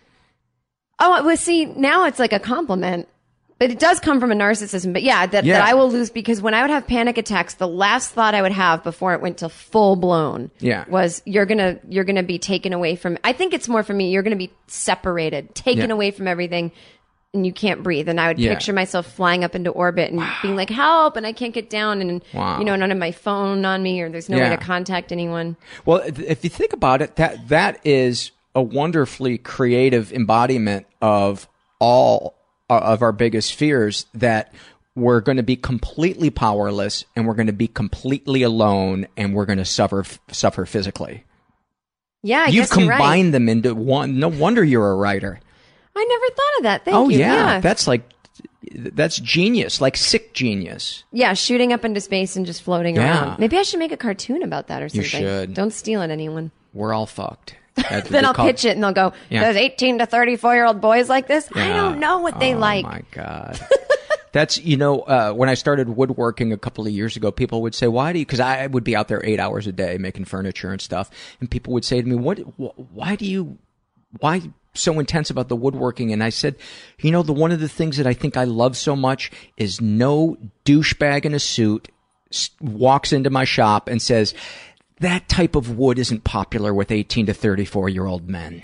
Oh, well, see, now it's like a compliment. But it does come from a narcissism. But yeah, that, Yeah. that I will lose because when I would have panic attacks, the last thought I would have before it went to full blown Yeah. was you're gonna you're gonna be taken away from. I think it's more for me. You're gonna be separated, taken Yeah. away from everything, and you can't breathe. And I would Yeah. picture myself flying up into orbit and being like, "Help!" and I can't get down, and Wow. you know, none of my phone on me, or there's no Yeah. way to contact anyone. Well, if if you think about it, that that is a wonderfully creative embodiment of all uh, of our biggest fears, that we're going to be completely powerless and we're going to be completely alone and we're going to suffer suffer physically. Yeah, I You've guess you're right. combined them into one. No wonder you're a writer. I never thought of that. Thank oh you. yeah, that's like that's genius, like sick genius. Yeah, shooting up into space and just floating Yeah. around. Maybe I should make a cartoon about that or something. should. Don't steal it, anyone. We're all fucked. That- Then they I'll call- pitch it and they'll go, Yeah. "There's eighteen to thirty-four year old boys like this. I Yeah. don't know what they oh, like." my God. That's, you know, uh, when I started woodworking a couple of years ago, people would say, why do you, because I would be out there eight hours a day making furniture and stuff. And people would say to me, what, wh- why do you, why so intense about the woodworking? And I said, you know, the one of the things that I think I love so much is no douchebag in a suit s- walks into my shop and says, that type of wood isn't popular with eighteen to thirty-four year old men.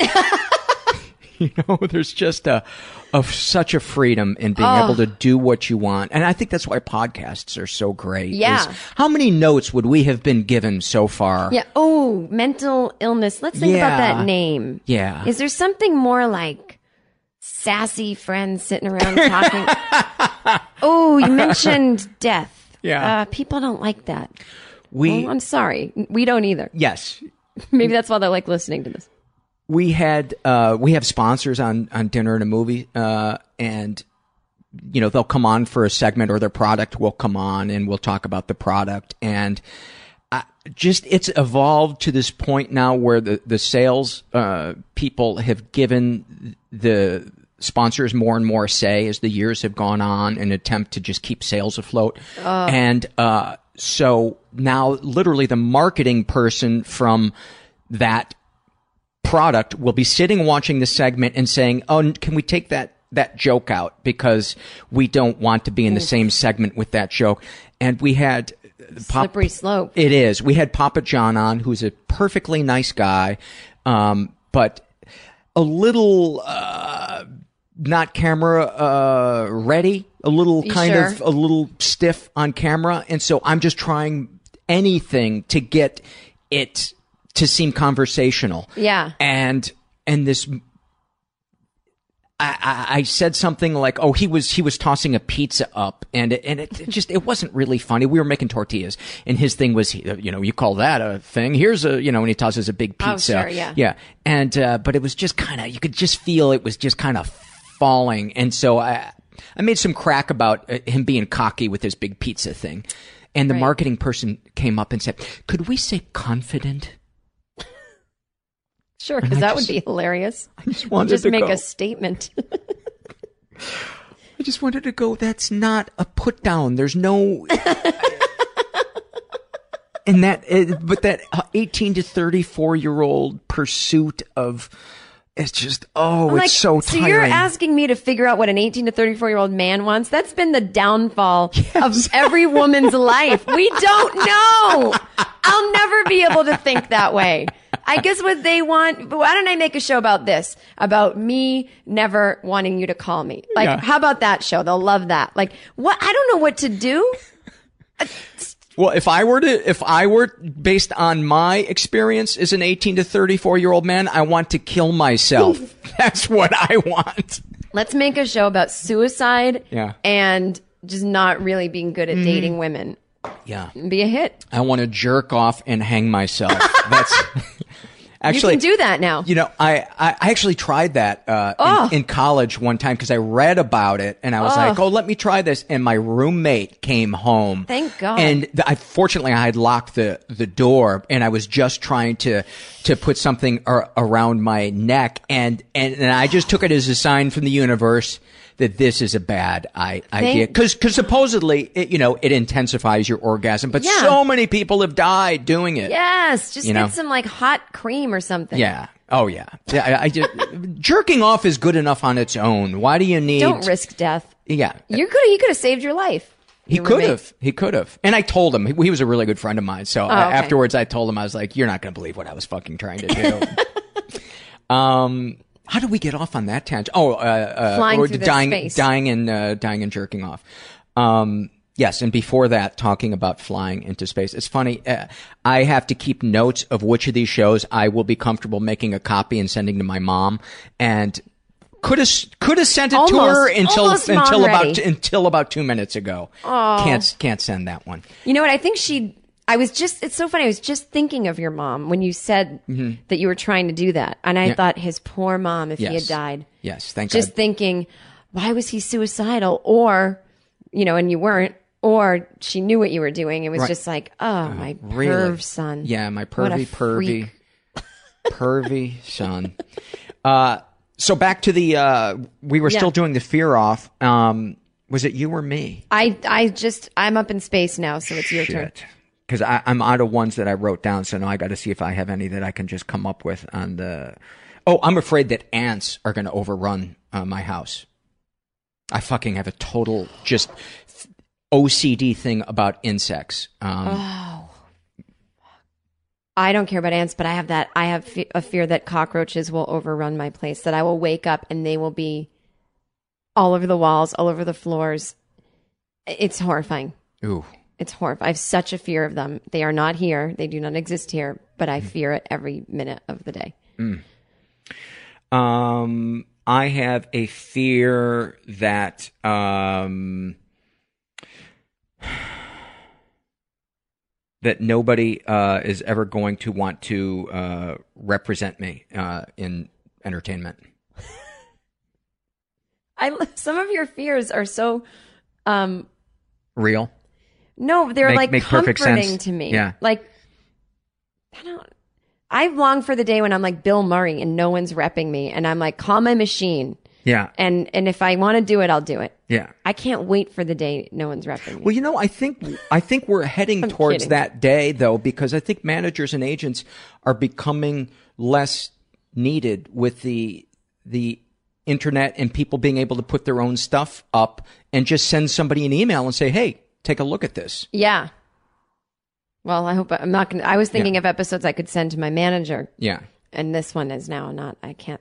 You know, there's just a, of such a freedom in being Oh. able to do what you want. And I think that's why podcasts are so great. Yeah. is how many notes would we have been given so far? Yeah. Oh, mental illness. Let's think about Yeah. that name. Yeah. Is there something more like sassy friends sitting around talking? Oh, you mentioned death. Yeah. Uh, people don't like that. We, Well, I'm sorry. We don't either. yes. Maybe that's why they like listening to this. We had, uh, we have sponsors on, on Dinner and a Movie, uh, and, you know, they'll come on for a segment or their product will come on and we'll talk about the product. And, uh, just, it's evolved to this point now where the, the sales, uh, people have given the sponsors more and more say as the years have gone on in an attempt to just keep sales afloat. And, uh, so now literally the marketing person from that product will be sitting watching the segment and saying, oh, can we take that, that joke out because we don't want to be in the same segment with that joke. And we had Pop- Slippery slope. It is. We had Papa John on, who's a perfectly nice guy. Um, but a little uh, not camera uh, ready, a little You kind sure? of a little stiff on camera, and so I'm just trying anything to get it to seem conversational. Yeah. And and this, I, I, I said something like, "Oh, he was he was tossing a pizza up," and it, and it, it just it wasn't really funny. We were making tortillas, and his thing was, you know, you call that a thing? Here's a, you know, when he tosses a big pizza, Oh, sure, yeah. yeah. And uh, but it was just kind of, you could just feel it was just kind of falling, and so I I made some crack about uh, him being cocky with his big pizza thing, and the Right. marketing person came up and said, "Could we say confident?" Sure, because I that just- would be hilarious. I just wanted Just to make go. a statement. I just wanted to go, that's not a put down. There's no. And that, uh, but that uh, eighteen to thirty-four year old pursuit of, it's just, oh, I'm it's like, so so tiring. you're asking me to figure out what an eighteen to thirty-four year old man wants? That's been the downfall of every woman's life. We don't know. I'll never be able to think that way. I guess what they want, why don't I make a show about this? About me never wanting you to call me. Like, Yeah. how about that show? They'll love that. Like, what? I don't know what to do. Well, if I were to, if I were based on my experience as an eighteen to thirty-four year old man, I want to kill myself. That's what I want. Let's make a show about suicide Yeah. and just not really being good at dating women. Yeah. Be a hit. I want to jerk off and hang myself. That's actually, you can do that now. You know, I, I I actually tried that uh, Oh. in, in college one time because I read about it and I was Oh. like, oh, let me try this. And my roommate came home. Thank God. And th- I fortunately I had locked the the door and I was just trying to to put something ar- around my neck and, and and I just took it as a sign from the universe that this is a bad I- idea. Because supposedly, it, you know, it intensifies your orgasm. But Yeah. so many people have died doing it. Yes, just You get know? some like hot cream or something. Yeah. Oh, yeah. yeah I, I just, jerking off is good enough on its own. Why do you need? Don't risk death. Yeah. You could he could have saved your life. He Your could roommate. have. He could have. And I told him. He, he was a really good friend of mine. So uh, Oh, okay. afterwards, I told him, I was like, "You're not going to believe what I was fucking trying to do." um. How did we get off on that tangent? Oh, uh, uh, Flying or through the dying, space. dying and uh, dying and jerking off. Um. Yes, and before that, talking about flying into space. It's funny. Uh, I have to keep notes of which of these shows I will be comfortable making a copy and sending to my mom. And could have could have sent it to Almost. her until Almost mom until about ready. until about two minutes ago. Oh. Can't can't send that one. You know what? I think she. I was just. It's so funny. I was just thinking of your mom when you said that you were trying to do that, and I Mm-hmm. Yeah. thought his poor mom if he had Yes. died. Yes, thank Just God. thinking, why was he suicidal? Or, you know, and you weren't. Or she knew what you were doing. It was Right. just like, oh, my Really? perv son. Yeah, my What a pervy, pervy, freak. pervy son. Uh, so back to the, uh, we were Yeah. still doing the fear off. Um, was it you or me? I, I just, I'm up in space now, so it's your turn. Because I'm out of ones that I wrote down, so now I got to see if I have any that I can just come up with on the. Oh, I'm afraid that ants are going to overrun uh, my house. I fucking have a total just O C D thing about insects. Um, Oh. I don't care about ants, but I have that. I have fe- a fear that cockroaches will overrun my place. That I will wake up and they will be all over the walls, all over the floors. It's horrifying. Ooh. It's horrifying. I have such a fear of them. They are not here. They do not exist here, but Mm. I fear it every minute of the day. Um, I have a fear that um, that nobody uh, is ever going to want to uh, represent me uh, in entertainment. I some of your fears are so um Real? no, they're Make- like make perfect comforting sense. to me. Yeah. Like I don't I long for the day when I'm like Bill Murray and no one's repping me and I'm like, call my machine. Yeah. And and if I want to do it, I'll do it. Yeah. I can't wait for the day no one's repping me. Well, you know, I think I think we're heading I'm towards kidding. that day, though, because I think managers and agents are becoming less needed with the the internet and people being able to put their own stuff up and just send somebody an email and say, "Hey, take a look at this." Yeah. Well, I hope I'm not going to. I was thinking Yeah. of episodes I could send to my manager. Yeah. and this one is now not. I can't.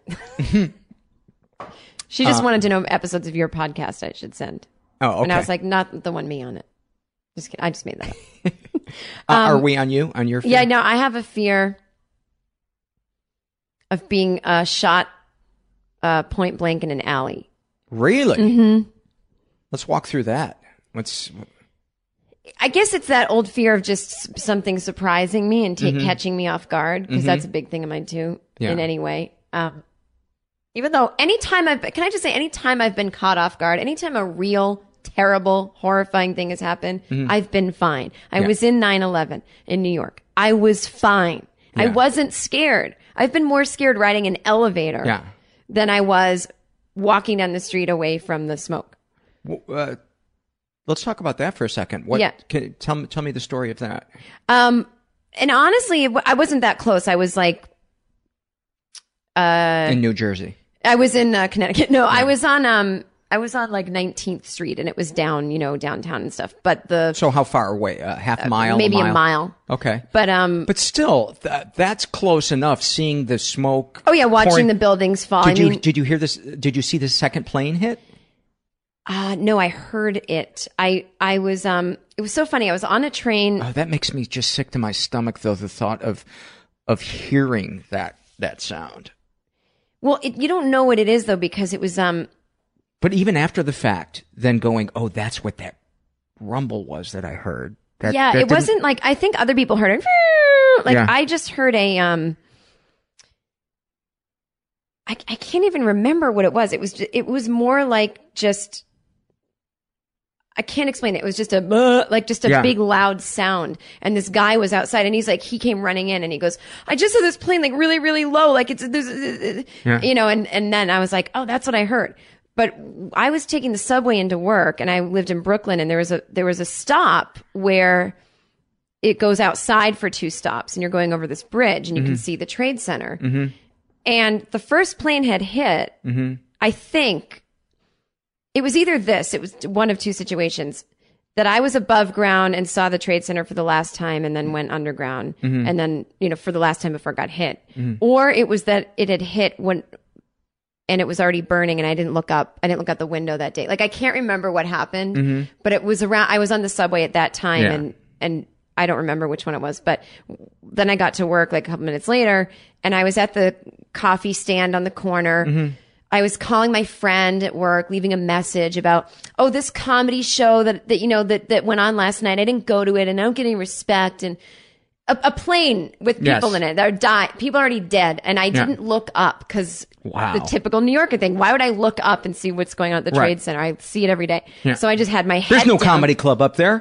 She just uh, wanted to know episodes of your podcast I should send. Oh, okay. And I was like, not the one me on it. Just kidding. I just made that up. uh, um, are we on you? On your fear? Yeah, no, I have a fear of being uh, shot uh, point blank in an alley. Really? Mm-hmm. Let's walk through that. What's... I guess it's that old fear of just something surprising me and take, mm-hmm. catching me off guard, because mm-hmm. that's a big thing of mine too, yeah. in any way. Um, even though anytime I've, can I just say, anytime I've been caught off guard, anytime a real, terrible, horrifying thing has happened, mm-hmm. I've been fine. I yeah. was in nine eleven in New York. I was fine. Yeah. I wasn't scared. I've been more scared riding an elevator yeah. than I was walking down the street away from the smoke. Uh, let's talk about that for a second. What, yeah. Can, tell me, tell me the story of that. Um, and honestly, I wasn't that close. I was like, uh, in New Jersey. I was in uh, Connecticut. No, yeah. I was on, um, I was on like nineteenth Street, and it was down, you know, downtown and stuff. But the so how far away? Uh, half a mile, uh, maybe a mile? a mile. Okay, but um, but still, th- that's close enough. Seeing the smoke. Oh yeah, watching pouring. the buildings fall. Did I you mean, did you hear this? Did you see the second plane hit? Uh, no, I heard it. I I was um. It was so funny. I was on a train. Oh, that makes me just sick to my stomach, though. The thought of of hearing that that sound. Well, it, you don't know what it is though, because it was um. But even after the fact, then going, oh, that's what that rumble was that I heard. That, yeah, that it wasn't like, I think other people heard it. Like, yeah. I just heard a, um, I, I can't even remember what it was. It was, just, it was more like just, I can't explain it. It was just a, like just a yeah. big loud sound. And this guy was outside, and he's like, he came running in, and he goes, I just saw this plane like really, really low. Like it's, there's, yeah. you know, and, and then I was like, oh, that's what I heard. But I was taking the subway into work, and I lived in Brooklyn, and there was a there was a stop where it goes outside for two stops, and you're going over this bridge, and you mm-hmm. can see the Trade Center. Mm-hmm. And the first plane had hit. Mm-hmm. I think it was either this, it was one of two situations, that I was above ground and saw the Trade Center for the last time, and then went underground, mm-hmm. and then, you know, for the last time before it got hit, mm-hmm. or it was that it had hit when. And it was already burning, and I didn't look up. I didn't look out the window that day. Like, I can't remember what happened, mm-hmm. but it was around, I was on the subway at that time, yeah. and, and I don't remember which one it was. But then I got to work like a couple minutes later, and I was at the coffee stand on the corner. Mm-hmm. I was calling my friend at work, leaving a message about, oh, this comedy show that, that, you know, that, that went on last night. I didn't go to it, and I don't get any respect. And a, a plane with people yes. in it that are dying. People are already dead. And I didn't yeah. look up because wow. the typical New Yorker thing. Why would I look up and see what's going on at the right. Trade Center? I see it every day. Yeah. So I just had my head There's no down. comedy club up there.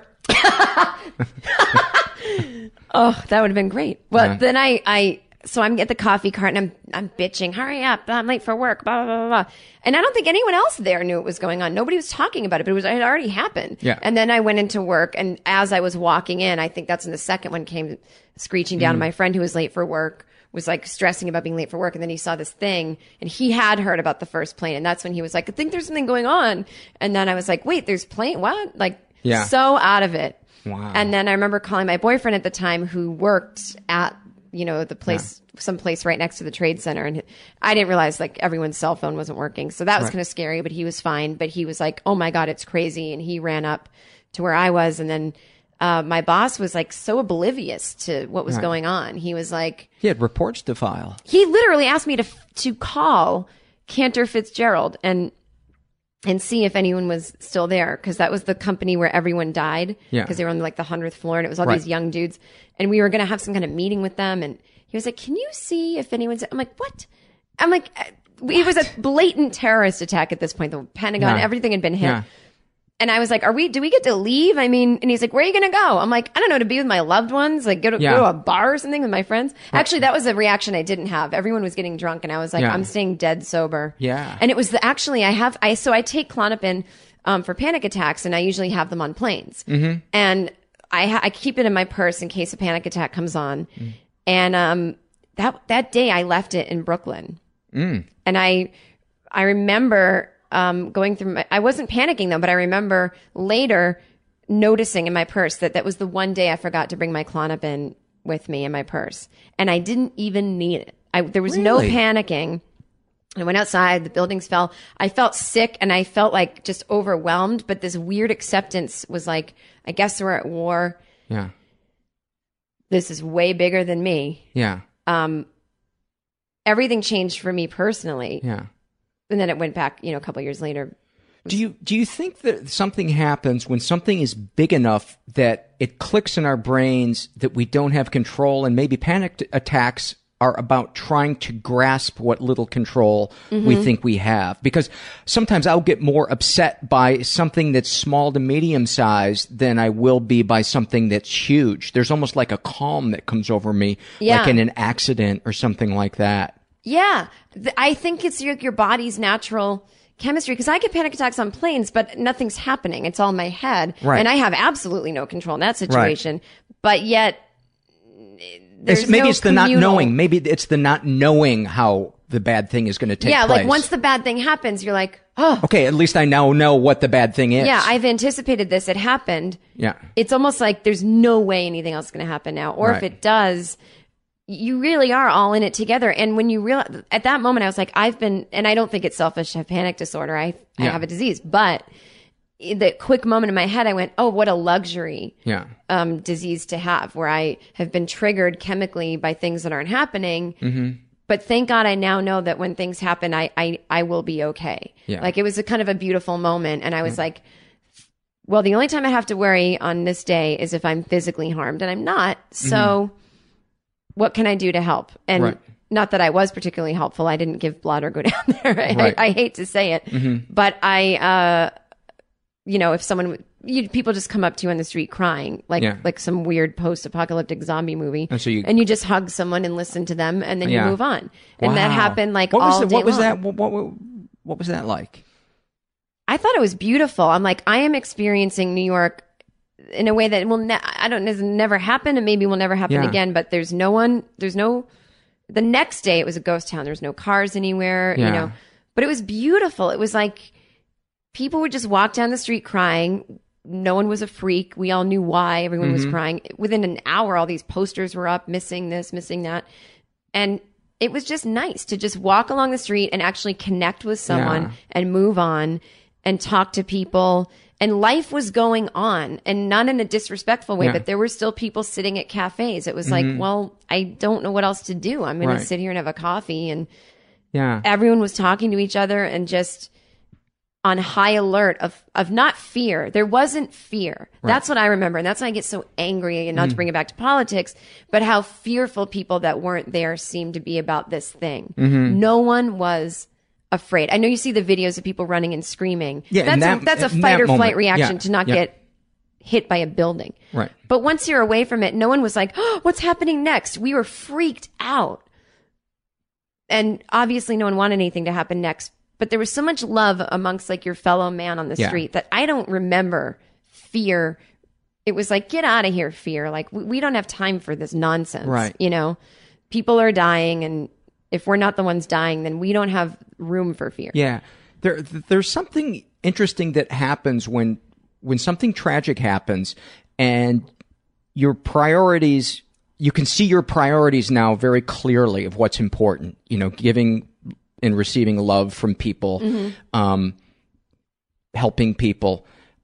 Oh, that would have been great. Well, uh-huh. then I, I, so I'm at the coffee cart, and I'm, I'm bitching, hurry up, I'm late for work, blah, blah, blah, blah. And I don't think anyone else there knew what was going on. Nobody was talking about it, but it was, it had already happened. Yeah. And then I went into work, and as I was walking in, I think that's when the second one came screeching down. Mm. And my friend who was late for work was like stressing about being late for work. And then he saw this thing, and he had heard about the first plane. And that's when he was like, I think there's something going on. And then I was like, wait, there's plane? What? Like, yeah. so out of it. Wow. And then I remember calling my boyfriend at the time, who worked at, you know, the place, yeah. some place right next to the Trade Center. And I didn't realize like everyone's cell phone wasn't working. So that was right. kind of scary, but he was fine. But he was like, oh my God, it's crazy. And he ran up to where I was. And then uh, my boss was like so oblivious to what was right. going on. He was like, he had reports to file. He literally asked me to, to call Cantor Fitzgerald and, and see if anyone was still there. Cause that was the company where everyone died. Yeah. Cause they were on like the hundredth floor, and it was all right. these young dudes. And we were going to have some kind of meeting with them. And he was like, can you see if anyone's, I'm like, what? I'm like, what? It was a blatant terrorist attack at this point. The Pentagon, yeah. everything had been hit. Yeah. And I was like, are we, do we get to leave? I mean, and he's like, where are you going to go? I'm like, I don't know, to be with my loved ones, like go to, yeah. go to a bar or something with my friends. Right. Actually, that was a reaction I didn't have. Everyone was getting drunk, and I was like, yeah. I'm staying dead sober. Yeah. And it was the, actually, I have, I, so I take Klonopin, um, for panic attacks, and I usually have them on planes. Mm-hmm. And I, ha- I keep it in my purse in case a panic attack comes on. Mm. And, um, that, that day I left it in Brooklyn. Mm. And I, I remember, um, going through my, I wasn't panicking though, but I remember later noticing in my purse that that was the one day I forgot to bring my Klonopin with me in my purse. And I didn't even need it. I, there was Really? no panicking. I went outside, the buildings fell. I felt sick and I felt like just overwhelmed, but this weird acceptance was like, I guess we're at war. Yeah. This is way bigger than me. Yeah. Um, everything changed for me personally. Yeah. And then it went back, you know, a couple years later. Do you do you think that something happens when something is big enough that it clicks in our brains that we don't have control, and maybe panic t- attacks are about trying to grasp what little control Mm-hmm. we think we have? Because sometimes I'll get more upset by something that's small to medium sized than I will be by something that's huge. There's almost like a calm that comes over me, Yeah. like in an accident or something like that. Yeah. Th- I think it's your, your body's natural chemistry, because I get panic attacks on planes, but nothing's happening. It's all in my head. Right. And I have absolutely no control in that situation. But yet, there's It's, maybe no it's the not communal- knowing. Maybe it's the not knowing how the bad thing is going to take Yeah, place. like once the bad thing happens, you're like, oh, Okay, at least I now know what the bad thing is. yeah, I've anticipated this. It happened. Yeah. It's almost like there's no way anything else is going to happen now. Or if Right. it does, you really are all in it together. And when you realize, at that moment, I was like, I've been, and I don't think it's selfish to have panic disorder. I, I Yeah. have a disease, but in the quick moment in my head, I went, oh, what a luxury Yeah. um, disease to have, where I have been triggered chemically by things that aren't happening. Mm-hmm. But thank God I now know that when things happen, I, I, I will be okay. Yeah. Like it was a kind of a beautiful moment. And I was like, well, the only time I have to worry on this day is if I'm physically harmed, and I'm not. So what can I do to help? And Right. not that I was particularly helpful. I didn't give blood or go down there. I, Right. I, I hate to say it, but I, uh, you know, if someone, you, people just come up to you on the street crying, like Yeah. like some weird post-apocalyptic zombie movie, And so you- and you just hug someone and listen to them, and then Yeah. you move on. And that Wow. happened like what was all the- day What was long. that? What, what, what was that like? I thought it was beautiful. I'm like, I am experiencing New York in a way that will, ne- I don't, has never happened, and maybe will never happen Yeah. again. But there's no one, there's no. The next day, it was a ghost town. There was no cars anywhere, Yeah. you know. But it was beautiful. It was like people would just walk down the street crying. No one was a freak. We all knew why everyone was crying. Within an hour, all these posters were up, missing this, missing that, and it was just nice to just walk along the street and actually connect with someone Yeah. and move on and talk to people. And life was going on, and not in a disrespectful way, Yeah. but there were still people sitting at cafes. It was like, well, I don't know what else to do. I'm going Right. to sit here and have a coffee. And Yeah. everyone was talking to each other and just on high alert of, of not fear. There wasn't fear. That's what I remember. And that's why I get so angry, and not to bring it back to politics, but how fearful people that weren't there seemed to be about this thing. No one was afraid. I know you see the videos of people running and screaming. Yeah, that's in that- a, that's a in fight that or flight moment. reaction Yeah, to not yeah. get hit by a building. Right. But once you're away from it, no one was like, oh, what's happening next? We were freaked out. And obviously no one wanted anything to happen next. But there was so much love amongst like your fellow man on the Yeah. street that I don't remember fear. It was like, get out of here, fear. Like, we, we don't have time for this nonsense. Right. You know, people are dying, and if we're not the ones dying, then we don't have room for fear. Yeah. There, there's something interesting that happens when, when something tragic happens and your priorities, you can see your priorities now very clearly of what's important, you know, giving and receiving love from people, um, helping people.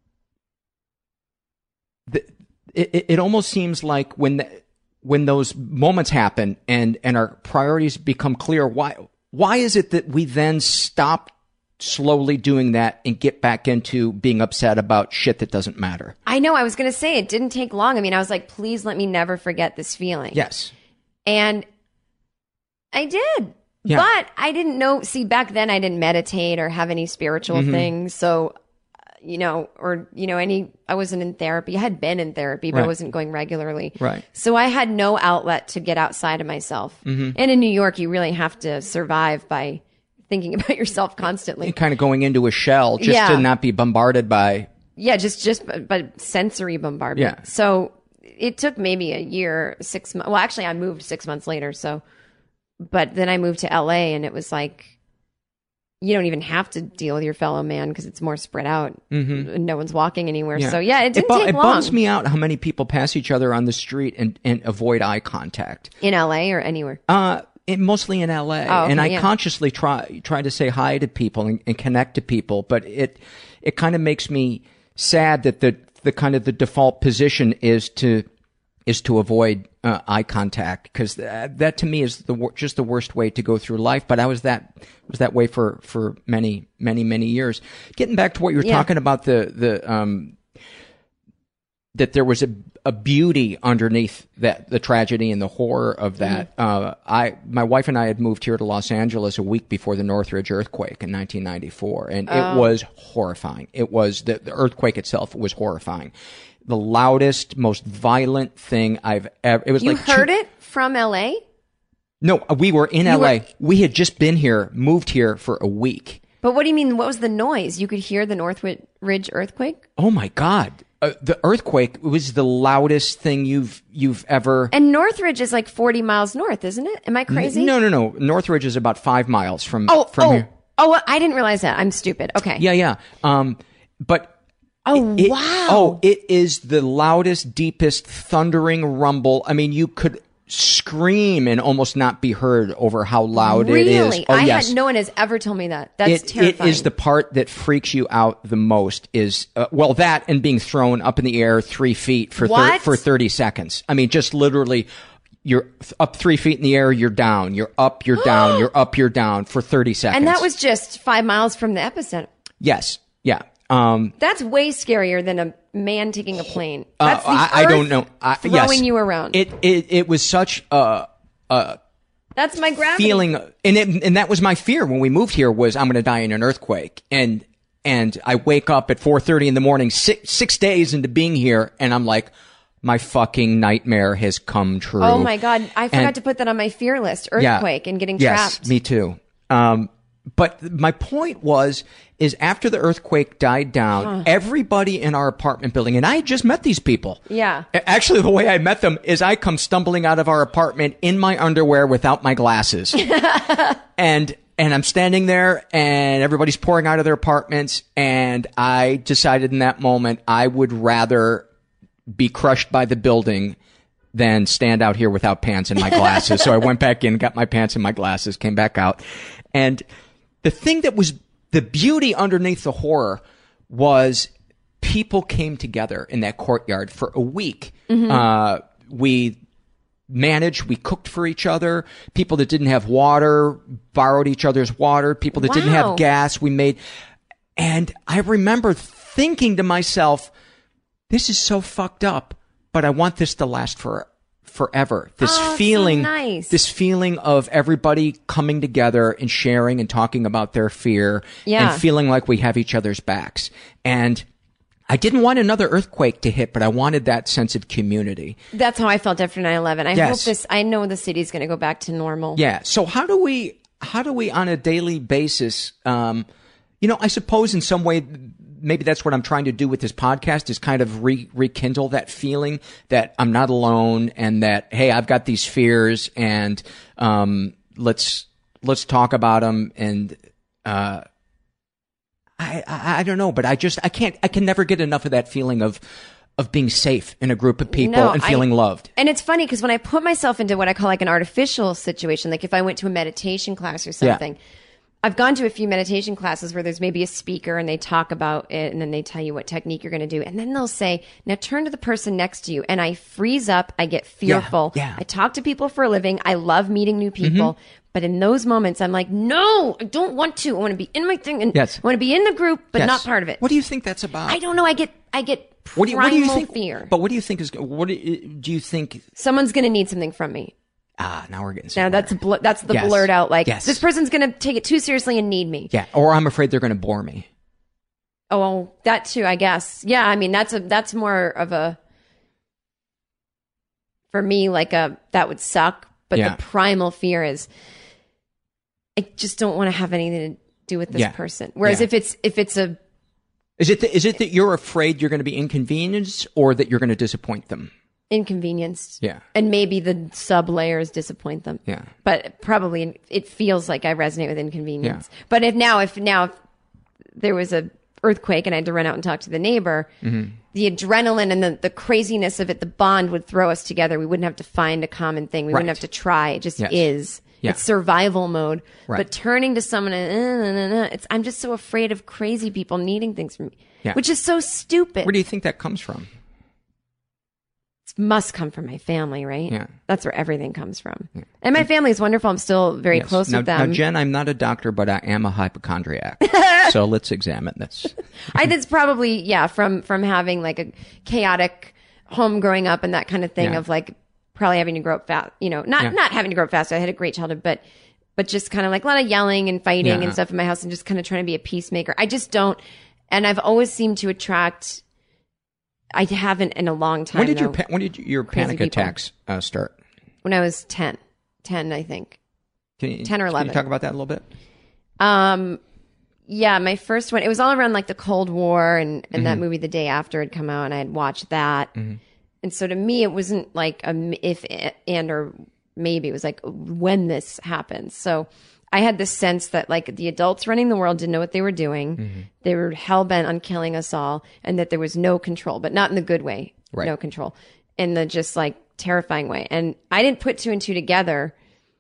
The, it, it almost seems like when, the, when those moments happen and, and our priorities become clear, why, why is it that we then stop slowly doing that and get back into being upset about shit that doesn't matter? I know. I was going to say it didn't take long. I mean, I was like, please let me never forget this feeling. Yes. And I did. Yeah. But I didn't know. See, back then I didn't meditate or have any spiritual Mm-hmm. things. So, you know, or, you know, any, I wasn't in therapy. I had been in therapy, but I Right. wasn't going regularly. Right. So I had no outlet to get outside of myself. Mm-hmm. And in New York, you really have to survive by thinking about yourself constantly. Kind of going into a shell just Yeah. to not be bombarded by. Yeah, just just but, but sensory bombardment. Yeah. So it took maybe a year, six months. Well, actually, I moved six months later. So, but then I moved to L A, and it was like you don't even have to deal with your fellow man because it's more spread out. Mm-hmm. No one's walking anywhere. So yeah, it didn't bu- take it long bums me out how many people pass each other on the street and, and avoid eye contact. in L A or anywhere. Uh, in, mostly in L A, Oh, okay, and I yeah. consciously try try to say hi to people and, and connect to people, but it it kind of makes me sad that the the kind of the default position is to is to avoid uh, eye contact, because that, that to me is the wor- just the worst way to go through life. But I was that was that way for for many many many years. Getting back to what you were Yeah. talking about, the the um that there was a a beauty underneath that, the tragedy and the horror of that. Mm-hmm. Uh, I, my wife and I had moved here to Los Angeles a week before the Northridge earthquake in nineteen ninety-four, and Oh. it was horrifying. It was the, the earthquake itself was horrifying. The loudest, most violent thing I've ever. It was You like heard two, it from L A? No, we were in You L A. were- We had just been here, moved here for a week. But what do you mean? What was the noise? You could hear the Northridge earthquake? Oh my God. Uh, the earthquake was the loudest thing you've you've ever. And Northridge is like forty miles north, isn't it? Am I crazy? No, no, no. Northridge is about five miles from Oh, from oh, here. oh! I didn't realize that. I'm stupid. Okay. Yeah, yeah. Um, but Oh, it- wow. Oh, it is the loudest, deepest, thundering rumble. I mean, you could scream and almost not be heard over how loud Really? it is. Oh, I yes. had no one has ever told me that. That's it, terrifying. it is the part that freaks you out the most. Is uh, well, that and being thrown up in the air three feet for thir- What? for thirty seconds. I mean, just literally, you're up three feet in the air, you're down, you're up, you're down, you're up, you're down for thirty seconds. And that was just five miles from the epicenter. yes, yeah. Um, That's way scarier than a man taking a plane. uh, That's the I, I earth don't know. I, throwing yes. you around. It it it was such a. a That's my gravity. feeling, and it, and that was my fear when we moved here, was I'm going to die in an earthquake. And and I wake up at four thirty in the morning, six, six days into being here, and I'm like, my fucking nightmare has come true. Oh my God. I forgot And- to put that on my fear list. Yeah. Earthquake and getting yes, trapped. me too. Um, but my point was, is after the earthquake died down, everybody in our apartment building, and I had just met these people. Yeah. A- Actually, the way I met them is I come stumbling out of our apartment in my underwear without my glasses. and and I'm standing there and everybody's pouring out of their apartments, and I decided in that moment I would rather be crushed by the building than stand out here without pants and my glasses. So I went back in, got my pants and my glasses, came back out. And the thing that was the beauty underneath the horror was people came together in that courtyard for a week. Uh, we managed, we cooked for each other. People that didn't have water borrowed each other's water. People that didn't Wow. have gas, we made. And I remember thinking to myself, this is so fucked up, but I want this to last for forever. This Oh, it's so feeling, nice. this feeling of everybody coming together and sharing and talking about their fear Yeah. and feeling like we have each other's backs. And I didn't want another earthquake to hit, but I wanted that sense of community. That's how I felt after nine eleven. I Yes. hope this, I know the city's going to go back to normal. Yeah. So how do we, how do we on a daily basis, um, you know, I suppose in some way, maybe that's what I'm trying to do with this podcast, is kind of re- rekindle that feeling that I'm not alone, and that, hey, I've got these fears, and um, let's let's talk about them. And uh, I, I I don't know, but I just I can't I can never get enough of that feeling of of being safe in a group of people No, and I- feeling loved. And it's funny because when I put myself into what I call like an artificial situation, like if I went to a meditation class or something, I've gone to a few meditation classes where there's maybe a speaker and they talk about it and then they tell you what technique you're going to do. And then they'll say, now turn to the person next to you. And I freeze up. I get fearful. yeah. I talk to people for a living. I love meeting new people. Mm-hmm. But in those moments, I'm like, no, I don't want to. I want to be in my thing and Yes. I want to be in the group, but Yes. not part of it. What do you think that's about? I don't know. I get, I get What do you, primal what do you think? fear. But what do you think is? What do you, do you think? Someone's going to need something from me. Ah, now we're getting Now somewhere. that's bl- that's the Yes. blurred out like Yes. this person's going to take it too seriously and need me. Yeah, or I'm afraid they're going to bore me. Oh, well, that too, I guess. Yeah, I mean that's a that's more of a for me like a that would suck, but Yeah. the primal fear is I just don't want to have anything to do with this Yeah. person. Whereas Yeah. if it's if it's a Is it that, is it that you're afraid you're going to be inconvenienced, or that you're going to disappoint them? inconvenienced, Yeah. and maybe the sub layers disappoint them. Yeah. But probably it feels like I resonate with inconvenience. But if now, if now if there was a earthquake and I had to run out and talk to the neighbor, Mm-hmm. the adrenaline and the, the craziness of it, the bond would throw us together. We wouldn't have to find a common thing. We Right. wouldn't have to try. It just Yes. is. Yeah. It's survival mode. Right. But turning to someone, and, uh, uh, uh, it's, I'm just so afraid of crazy people needing things from me, Yeah. which is so stupid. Where do you think that comes from? It must come from my family, right? Yeah. That's where everything comes from. Yeah. And my family is wonderful. I'm still very Yes. close now, with them. Now, Jen, I'm not a doctor, but I am a hypochondriac. So let's examine this. I think it's probably, yeah, from, from having like a chaotic home growing up and that kind of thing Yeah. of like probably having to grow up fast, you know, not, Yeah. not having to grow up fast. I had a great childhood, but, but just kind of like a lot of yelling and fighting Yeah. and stuff in my house and just kind of trying to be a peacemaker. I just don't, and I've always seemed to attract, I haven't in a long time. When did your though, pa- when did your crazy panic people. attacks uh, start? When I was ten, ten, I think. Can you, ten or Can eleven. you talk about that a little bit? Um, yeah, my first one, it was all around like the Cold War and, and Mm-hmm. that movie The Day After had come out and I had watched that. Mm-hmm. And so to me, it wasn't like a m- if and or maybe, it was like when this happens. So I had this sense that like the adults running the world didn't know what they were doing. Mm-hmm. They were hell bent on killing us all and that there was no control, but not in the good way. Right. No control, in the just like terrifying way. And I didn't put two and two together.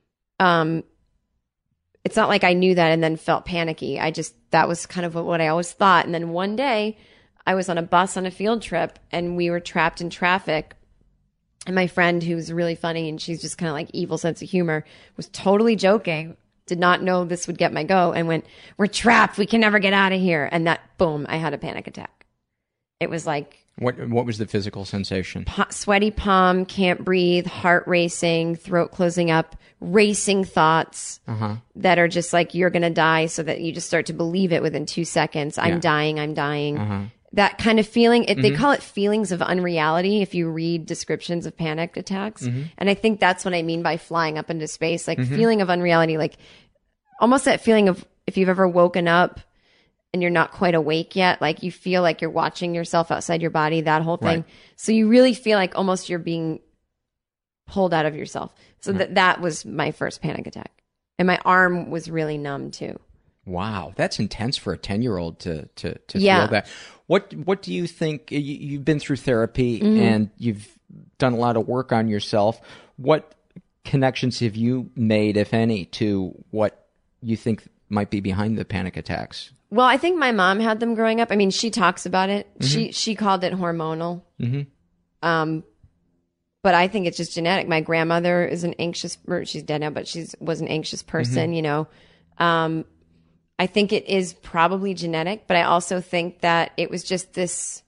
Um, it's not like I knew that and then felt panicky. I just, that was kind of what, what I always thought. And then one day I was on a bus on a field trip and we were trapped in traffic. And my friend, who's really funny and she's just kind of like evil sense of humor, was totally joking, did not know this would get my go, and went, "We're trapped. We can never get out of here." And that, boom, I had a panic attack. It was like, What What was the physical sensation? po- sweaty palm, can't breathe, heart racing, throat closing up, racing thoughts Uh-huh. that are just like, you're going to die, so that you just start to believe it within two seconds. I'm Yeah. dying, I'm dying. Uh-huh. That kind of feeling, it, Mm-hmm. they call it feelings of unreality if you read descriptions of panic attacks. Mm-hmm. And I think that's what I mean by flying up into space, like feeling of unreality, like almost that feeling of if you've ever woken up and you're not quite awake yet, like you feel like you're watching yourself outside your body, that whole thing. Right. So you really feel like almost you're being pulled out of yourself. So that that was my first panic attack. And my arm was really numb too. Wow, that's intense for a ten-year-old to to to Yeah. feel that. What What do you think? You, you've been through therapy Mm-hmm. and you've done a lot of work on yourself. What connections have you made, if any, to what you think might be behind the panic attacks? Well, I think my mom had them growing up. I mean, she talks about it. Mm-hmm. She she called it hormonal. Mm-hmm. Um, but I think it's just genetic. My grandmother is an anxious. Or she's dead now, but she's was an anxious person. Mm-hmm. You know, um, I think it is probably genetic, but I also think that it was just this.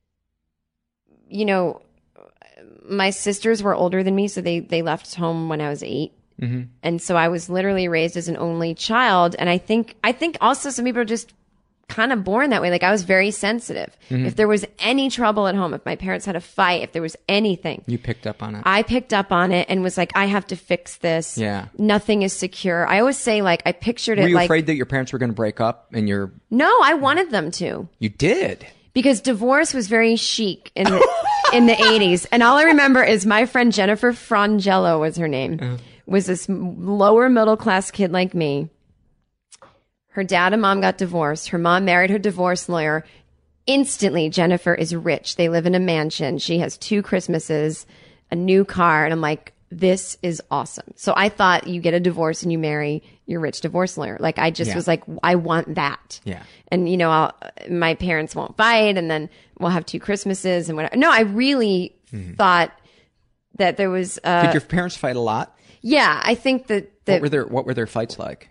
You know, my sisters were older than me, so they they left home when I was eight. Mm-hmm. And so I was literally raised as an only child. And I think, I think also some people are just kind of born that way. Like I was very sensitive. Mm-hmm. If there was any trouble at home, if my parents had a fight, if there was anything, You picked up on it. I picked up on it and was like, I have to fix this. Yeah. Nothing is secure. I always say like, I pictured it Were you like, afraid that your parents were going to break up? And you're no, I wanted them to. you did. Because divorce was very chic in the in the eighties, and all I remember is my friend Jennifer Frangello was her name. Uh-huh. Was this lower middle class kid like me. Her dad and mom got divorced. Her mom married her divorce lawyer. Instantly, Jennifer is rich. They live in a mansion. She has two Christmases, a new car, and I'm like, this is awesome. So I thought you get a divorce and you marry your rich divorce lawyer. Like I just Yeah. was like, I want that. Yeah. And you know, I'll, my parents won't fight, and then we'll have two Christmases and whatever. No, I really thought that there was. Uh, Did your parents fight a lot? yeah, I think that What that were their What were their fights like?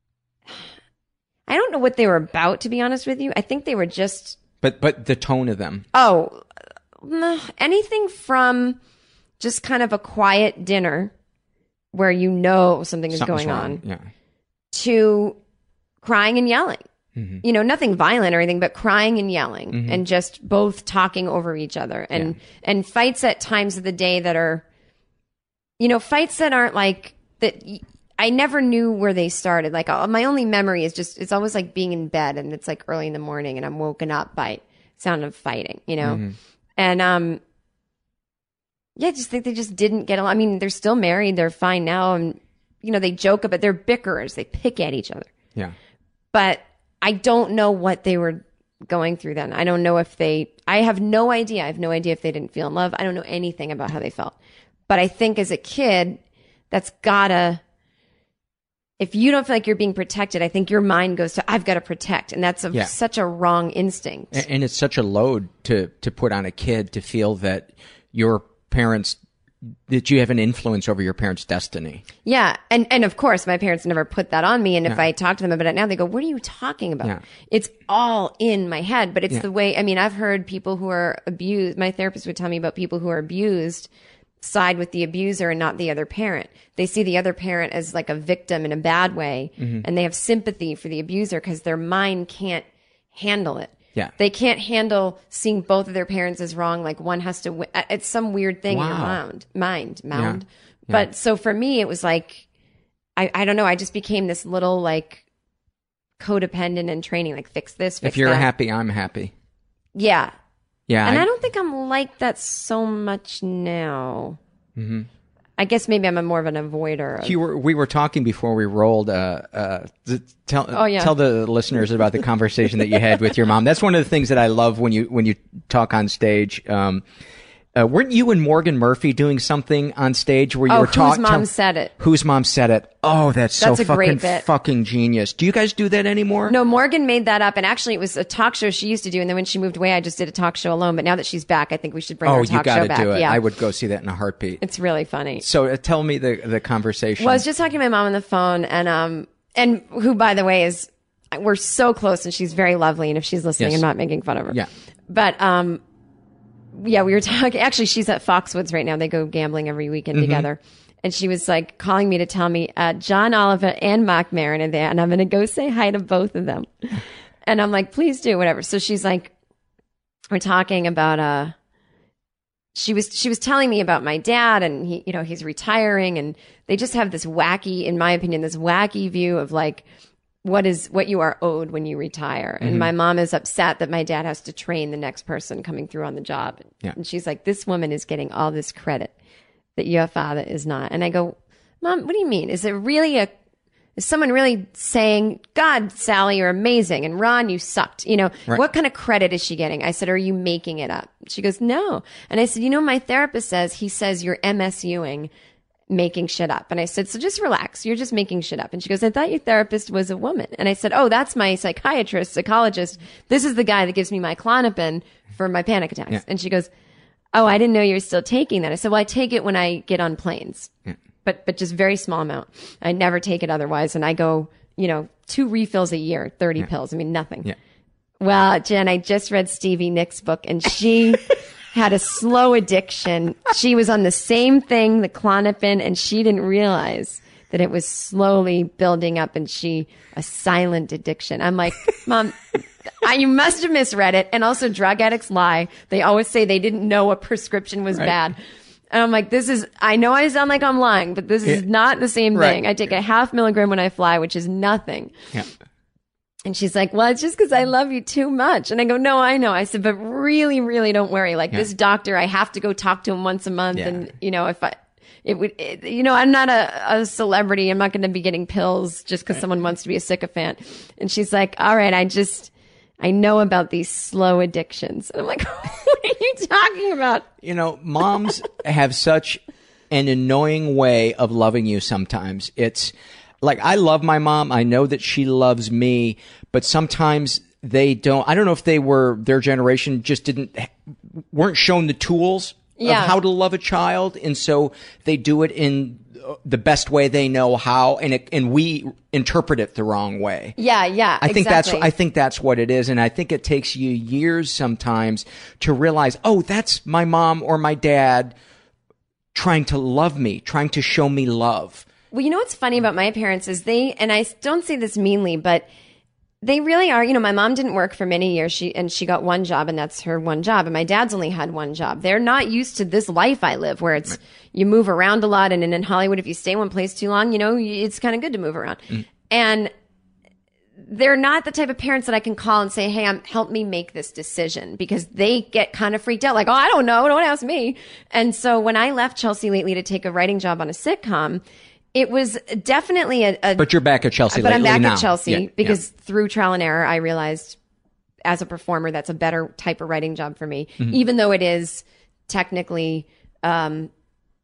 I don't know what they were about, to be honest with you. I think they were just But but the tone of them. oh, nah, anything from just kind of a quiet dinner where you know something is Something's going wrong. on, Yeah. to crying and yelling. Mm-hmm. You know, nothing violent or anything, but crying and yelling and just both talking over each other and, Yeah. and fights at times of the day that are, you know, fights that aren't like that. y- I never knew where they started. Like uh, my only memory is just, it's always like being in bed and it's like early in the morning and I'm woken up by sound of fighting, you know? Mm-hmm. And, um, yeah, I just think they just didn't get along. I mean, they're still married. They're fine now. And, you know, they joke about, they're bickerers. They pick at each other. Yeah. But I don't know what they were going through then. I don't know if they, I have no idea. I have no idea if they didn't feel in love. I don't know anything about how they felt. But I think as a kid, that's gotta, if you don't feel like you're being protected, I think your mind goes to, I've got to protect. And that's a, Yeah. such a wrong instinct. And, and it's such a load to, to put on a kid to feel that your parents, that you have an influence over your parents' destiny. Yeah. And, and of course, my parents never put that on me. And if Yeah. I talk to them about it now, they go, what are you talking about? Yeah. It's all in my head, but it's Yeah. the way, I mean, I've heard people who are abused. My therapist would tell me about people who are abused side with the abuser and not the other parent. They see the other parent as like a victim in a bad way, Mm-hmm. and they have sympathy for the abuser because their mind can't handle it. Yeah. They can't handle seeing both of their parents as wrong. Like one has to win. It's some weird thing in your Wow. mind, mind, mound. Yeah. But so for me, it was like, I, I don't know. I just became this little like codependent in training, like fix this, fix If you're that. happy, I'm happy. Yeah. Yeah. And I- I don't think I'm like that so much now. Mm-hmm. I guess maybe I'm a more of an avoider. Of, You were, we were talking before we rolled. Uh, uh, th- tell Oh, yeah. tell the listeners about the conversation that you had with your mom. That's one of the things that I love when you when you talk on stage. Um, uh, weren't you and Morgan Murphy doing something on stage where you Oh, were whose talking? mom said it? Whose mom said it? Oh, that's, That's so a great fucking bit. fucking genius. Do you guys do that anymore? No, Morgan made that up, and actually, it was a talk show she used to do. And then when she moved away, I just did a talk show alone. But now that she's back, I think we should bring Oh, our you talk got show to back. do it. Yeah, I would go see that in a heartbeat. it's really funny. So uh, tell me the the conversation. Well, I was just talking to my mom on the phone, and um, and who, by the way, is we're so close, and she's very lovely. And if she's listening, Yes. I'm not making fun of her. Yeah. But um, yeah, we were talking. Actually, she's at Foxwoods right now. They go gambling every weekend Mm-hmm. together. And she was like calling me to tell me uh, John Oliver and Mark Maron are there, and I'm going to go say hi to both of them. And I'm like, please do, whatever. So she's like, we're talking about uh, she was she was telling me about my dad, and he, you know, he's retiring, and they just have this wacky, in my opinion, this wacky view of like what is what you are owed when you retire. And my mom is upset that my dad has to train the next person coming through on the job. Yeah. And she's like, this woman is getting all this credit that your father is not. And I go, Mom, what do you mean? Is it really a, is someone really saying, God, Sally, you're amazing, and Ron, you sucked? You know, Right. what kind of credit is she getting? I said, are you making it up? She goes, no. And I said, you know, my therapist says, he says you're MSUing, making shit up. And I said, so just relax. You're just making shit up. And she goes, I thought your therapist was a woman. And I said, oh, that's my psychiatrist, psychologist. This is the guy that gives me my Klonopin for my panic attacks. Yeah. And she goes, oh, I didn't know you were still taking that. I said, well, I take it when I get on planes, but, but just very small amount. I never take it otherwise. And I go, you know, two refills a year, thirty pills. I mean, nothing. Yeah. Well, Jen, I just read Stevie Nicks' book, and she had a slow addiction. She was on the same thing, the Klonopin, and she didn't realize that it was slowly building up, and she, a silent addiction. I'm like, Mom, I, you must have misread it. And also, drug addicts lie. They always say they didn't know a prescription was Right. bad. And I'm like, this is, I know I sound like I'm lying, but this is Yeah. not the same Right. thing. I take a half milligram when I fly, which is nothing. Yeah. And she's like, well, it's just because I love you too much. And I go, no, I know. I said, but really, really don't worry. Like Yeah. this doctor, I have to go talk to him once a month. Yeah. And, you know, if I, it would, it, you know, I'm not a, a celebrity. I'm not going to be getting pills just because someone wants to be a sycophant. And she's like, all right, I just, I know about these slow addictions. And I'm like, what are you talking about? You know, moms have such an annoying way of loving you sometimes. It's like, I love my mom. I know that she loves me, but sometimes they don't. I don't know if they were, their generation just didn't, weren't shown the tools Yeah. of how to love a child. And so they do it in the best way they know how. And it, and we interpret it the wrong way. Yeah, yeah. I think exactly. that's I think that's what it is, and I think it takes you years sometimes to realize, oh, that's my mom or my dad trying to love me, trying to show me love. Well, you know what's funny about my parents is they, and I don't say this meanly, but they really are. You know, my mom didn't work for many years. She and she got one job, and that's her one job. And my dad's only had one job. They're not used to this life I live, where it's you move around a lot. And in Hollywood, if you stay one place too long, you know, it's kind of good to move around. Mm. And they're not the type of parents that I can call and say, hey, I'm, help me make this decision, because they get kind of freaked out. Like, oh, I don't know. Don't ask me. And so when I left Chelsea Lately to take a writing job on a sitcom, it was definitely a, a But you're back at Chelsea but I'm lately back now. at Chelsea Yeah, because through trial and error, I realized as a performer, that's a better type of writing job for me, Mm-hmm. even though it is technically, um,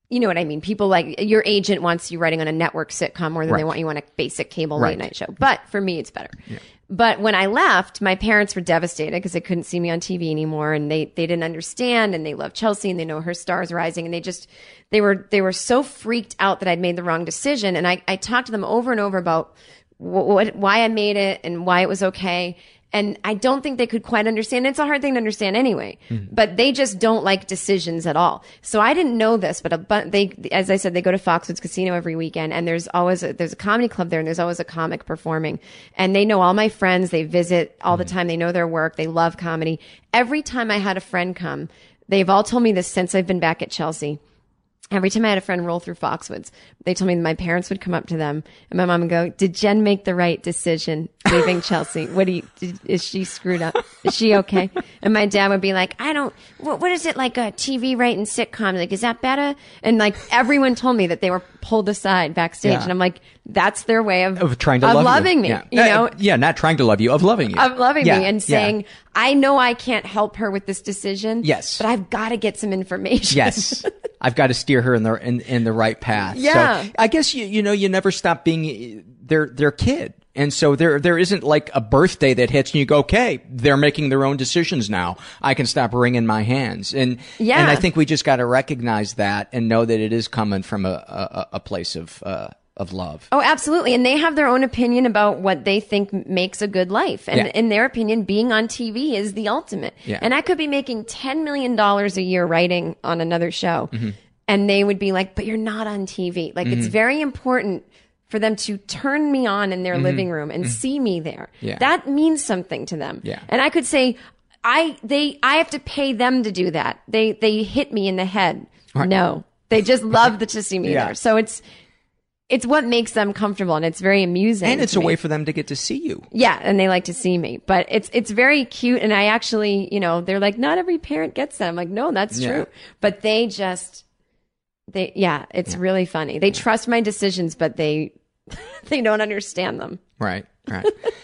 you know what I mean? People like your agent wants you writing on a network sitcom more than Right. they want you on a basic cable Right. late night show. But for me, it's better. Yeah. But when I left, my parents were devastated because they couldn't see me on T V anymore, and they they didn't understand. And they love Chelsea, and they know her star's rising, and they just they were they were so freaked out that I'd made the wrong decision. And I I talked to them over and over about what, what why I made it and why it was okay. And I don't think they could quite understand. It's a hard thing to understand anyway, mm-hmm. but they just don't like decisions at all. So I didn't know this, but a, but they, as I said, they go to Foxwoods Casino every weekend, and there's always a, there's a comedy club there, and there's always a comic performing. And they know all my friends. They visit all mm-hmm. the time. They know their work. They love comedy. Every time I had a friend come, they've all told me this since I've been back at Chelsea. Every time I had a friend roll through Foxwoods, they told me that my parents would come up to them, and my mom would go, "Did Jen make the right decision leaving Chelsea? What do you, did, is she screwed up? Is she okay?" And my dad would be like, "I don't, what, what is it like a T V writing sitcom? Like, is that better?" And like everyone told me that they were pulled aside backstage, Yeah. and I'm like, that's their way of, of trying to of love loving you. me, Yeah. you know? Uh, yeah, not trying to love you, of loving you. Of loving Yeah. me and saying, Yeah. I know I can't help her with this decision. Yes. But I've got to get some information. Yes. I've got to steer her in the in, in the right path. Yeah. So I guess you you know you never stop being their their kid. And so there there isn't like a birthday that hits and you go, okay, they're making their own decisions now. I can stop wringing my hands. And Yeah. and I think we just got to recognize that and know that it is coming from a a, a place of uh, of love. Oh, absolutely. And they have their own opinion about what they think makes a good life. And Yeah. in their opinion, being on T V is the ultimate. Yeah. And I could be making ten million dollars a year writing on another show. Mm-hmm. And they would be like, but you're not on T V. Like, Mm-hmm. it's very important for them to turn me on in their living room and see me there. Mm-hmm. Yeah. That means something to them. Yeah. And I could say, I, they, I have to pay them to do that. They, they hit me in the head. Right. No, they just love the, to see me Yeah. there. So it's, it's what makes them comfortable, and it's very amusing. And it's to a me. way for them to get to see you. Yeah, and they like to see me. But it's it's very cute, and I actually, you know, they're like, not every parent gets that. I'm like, no, that's Yeah. true. But they just, they, yeah, it's Yeah. really funny. They trust my decisions, but they, they don't understand them. Right, right.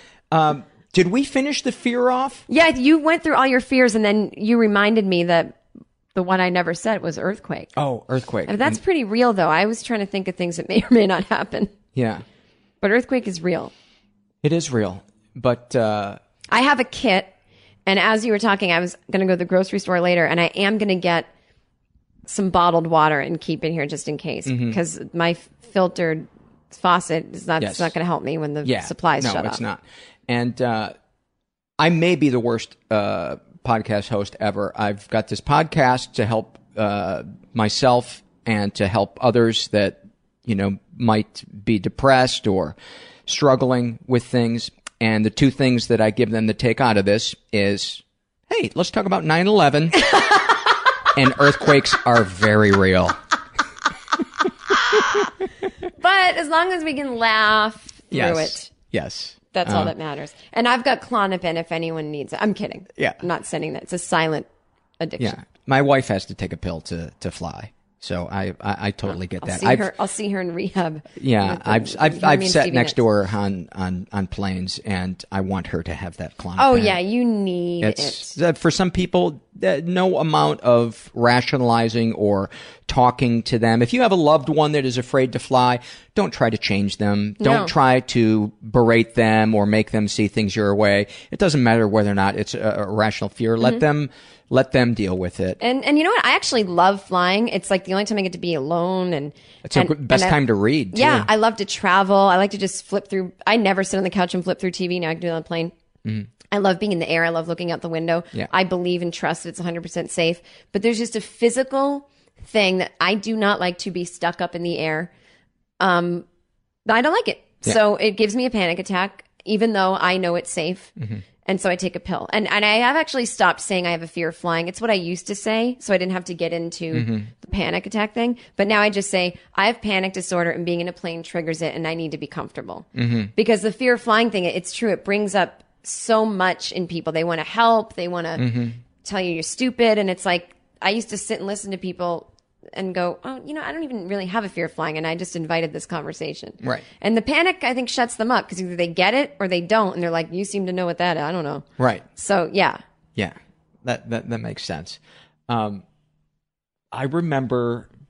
um, did we finish the fear off? Yeah, you went through all your fears, and then you reminded me that the one I never said was earthquake. Oh, earthquake. And that's pretty real, though. I was trying to think of things that may or may not happen. Yeah, But earthquake is real. it is real. But uh, I have a kit, and as you were talking, I was going to go to the grocery store later, and I am going to get some bottled water and keep it here just in case, because my f- filtered faucet is not, Yes. it's not going to help me when the yeah, supplies no, shut it's off. not. And uh, I may be the worst uh, podcast host ever. I've got this podcast to help uh, myself and to help others that you know might be depressed or struggling with things. And the two things that I give them to take out of this is, hey, let's talk about nine eleven. And earthquakes are very real. But as long as we can laugh through Yes. it, Yes. that's all Uh, that matters. And I've got Klonopin if anyone needs it. I'm kidding. Yeah. I'm not sending that. It's a silent addiction. Yeah. My wife has to take a pill to, to fly. So I, I, I totally get I'll that. see I've- her. I'll see her in rehab. Yeah, with the- I've with I've her, I've me and sat Stevie next Nicks. to her on, on, on planes, and I want her to have that Klonopin. Oh yeah, you need It's it. that for some people, uh, no amount of rationalizing or talking to them. If you have a loved one that is afraid to fly, don't try to change them. Don't No. try to berate them or make them see things your way. It doesn't matter whether or not it's a, a rational fear. Mm-hmm. Let them let them deal with it. And and you know what? I actually love flying. It's like the only time I get to be alone, and It's the and, best and I- time to read. Too. Yeah, I love to travel. I like to just flip through. I never sit on the couch and flip through T V. Now I can do it on a plane. I love being in the air. I love looking out the window. Yeah. I believe and trust that it's one hundred percent safe. But there's just a physical thing that I do not like to be stuck up in the air. Um, I don't like it. So it gives me a panic attack, even though I know it's safe. And so I take a pill. And and I have actually stopped saying I have a fear of flying. It's what I used to say, so I didn't have to get into the panic attack thing. But now I just say I have panic disorder, and being in a plane triggers it, and I need to be comfortable. Because the fear of flying thing, it's true. It brings up so much in people. They want to help. They want to tell you you're stupid. And it's like, I used to sit and listen to people and go, oh, you know, I don't even really have a fear of flying. And I just invited this conversation. Right. And the panic, I think, shuts them up because either they get it or they don't. And they're like, you seem to know what that is. I don't know. Right. So, yeah. Yeah, that that that makes sense. Um, I remember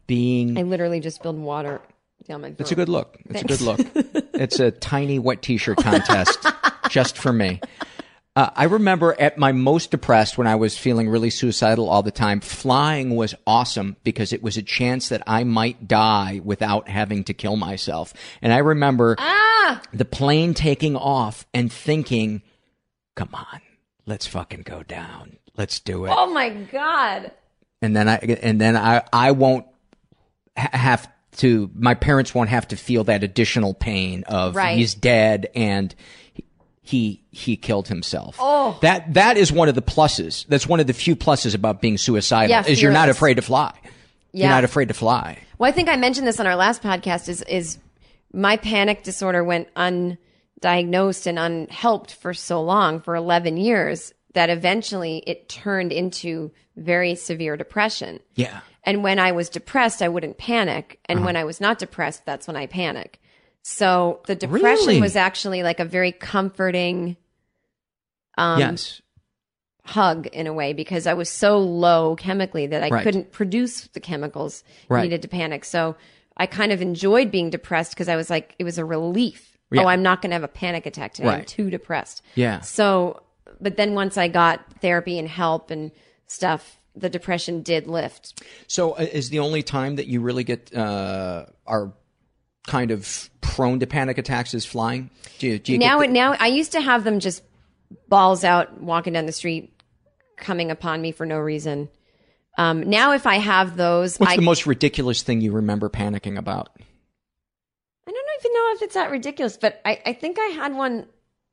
being... I literally just spilled water down my throat. It's a good look. It's Thanks. a good look. It's a tiny wet t-shirt contest just for me. Uh, I remember at my most depressed, when I was feeling really suicidal all the time, flying was awesome because it was a chance that I might die without having to kill myself. And I remember Ah! the plane taking off and thinking, come on, let's fucking go down. Let's do it. Oh my God. And then I, and then I, I won't ha- have to, my parents won't have to feel that additional pain of Right. he's dead and he, he killed himself. Oh. That, that is one of the pluses. That's one of the few pluses about being suicidal Yeah, is you're not fearless. afraid to fly. Yeah. You're not afraid to fly. Well, I think I mentioned this on our last podcast is, is my panic disorder went undiagnosed and unhelped for so long, for eleven years, that eventually it turned into very severe depression. Yeah. And when I was depressed, I wouldn't panic. And Uh-huh. when I was not depressed, that's when I panic. So the depression Really? was actually like a very comforting um, Yes. hug in a way, because I was so low chemically that I Right. couldn't produce the chemicals Right. needed to panic. So I kind of enjoyed being depressed because I was like, it was a relief. Yeah. Oh, I'm not going to have a panic attack today. I'm Right. too depressed. Yeah. So, but then once I got therapy and help and stuff, the depression did lift. So uh, is the only time that you really get, uh, are kind of prone to panic attacks is flying? Do you, do you now, get the- now I used to have them just balls out walking down the street, coming upon me for no reason. Um, now, if I have those, what's I, the most ridiculous thing you remember panicking about? I don't even know if it's that ridiculous, but I, I think I had one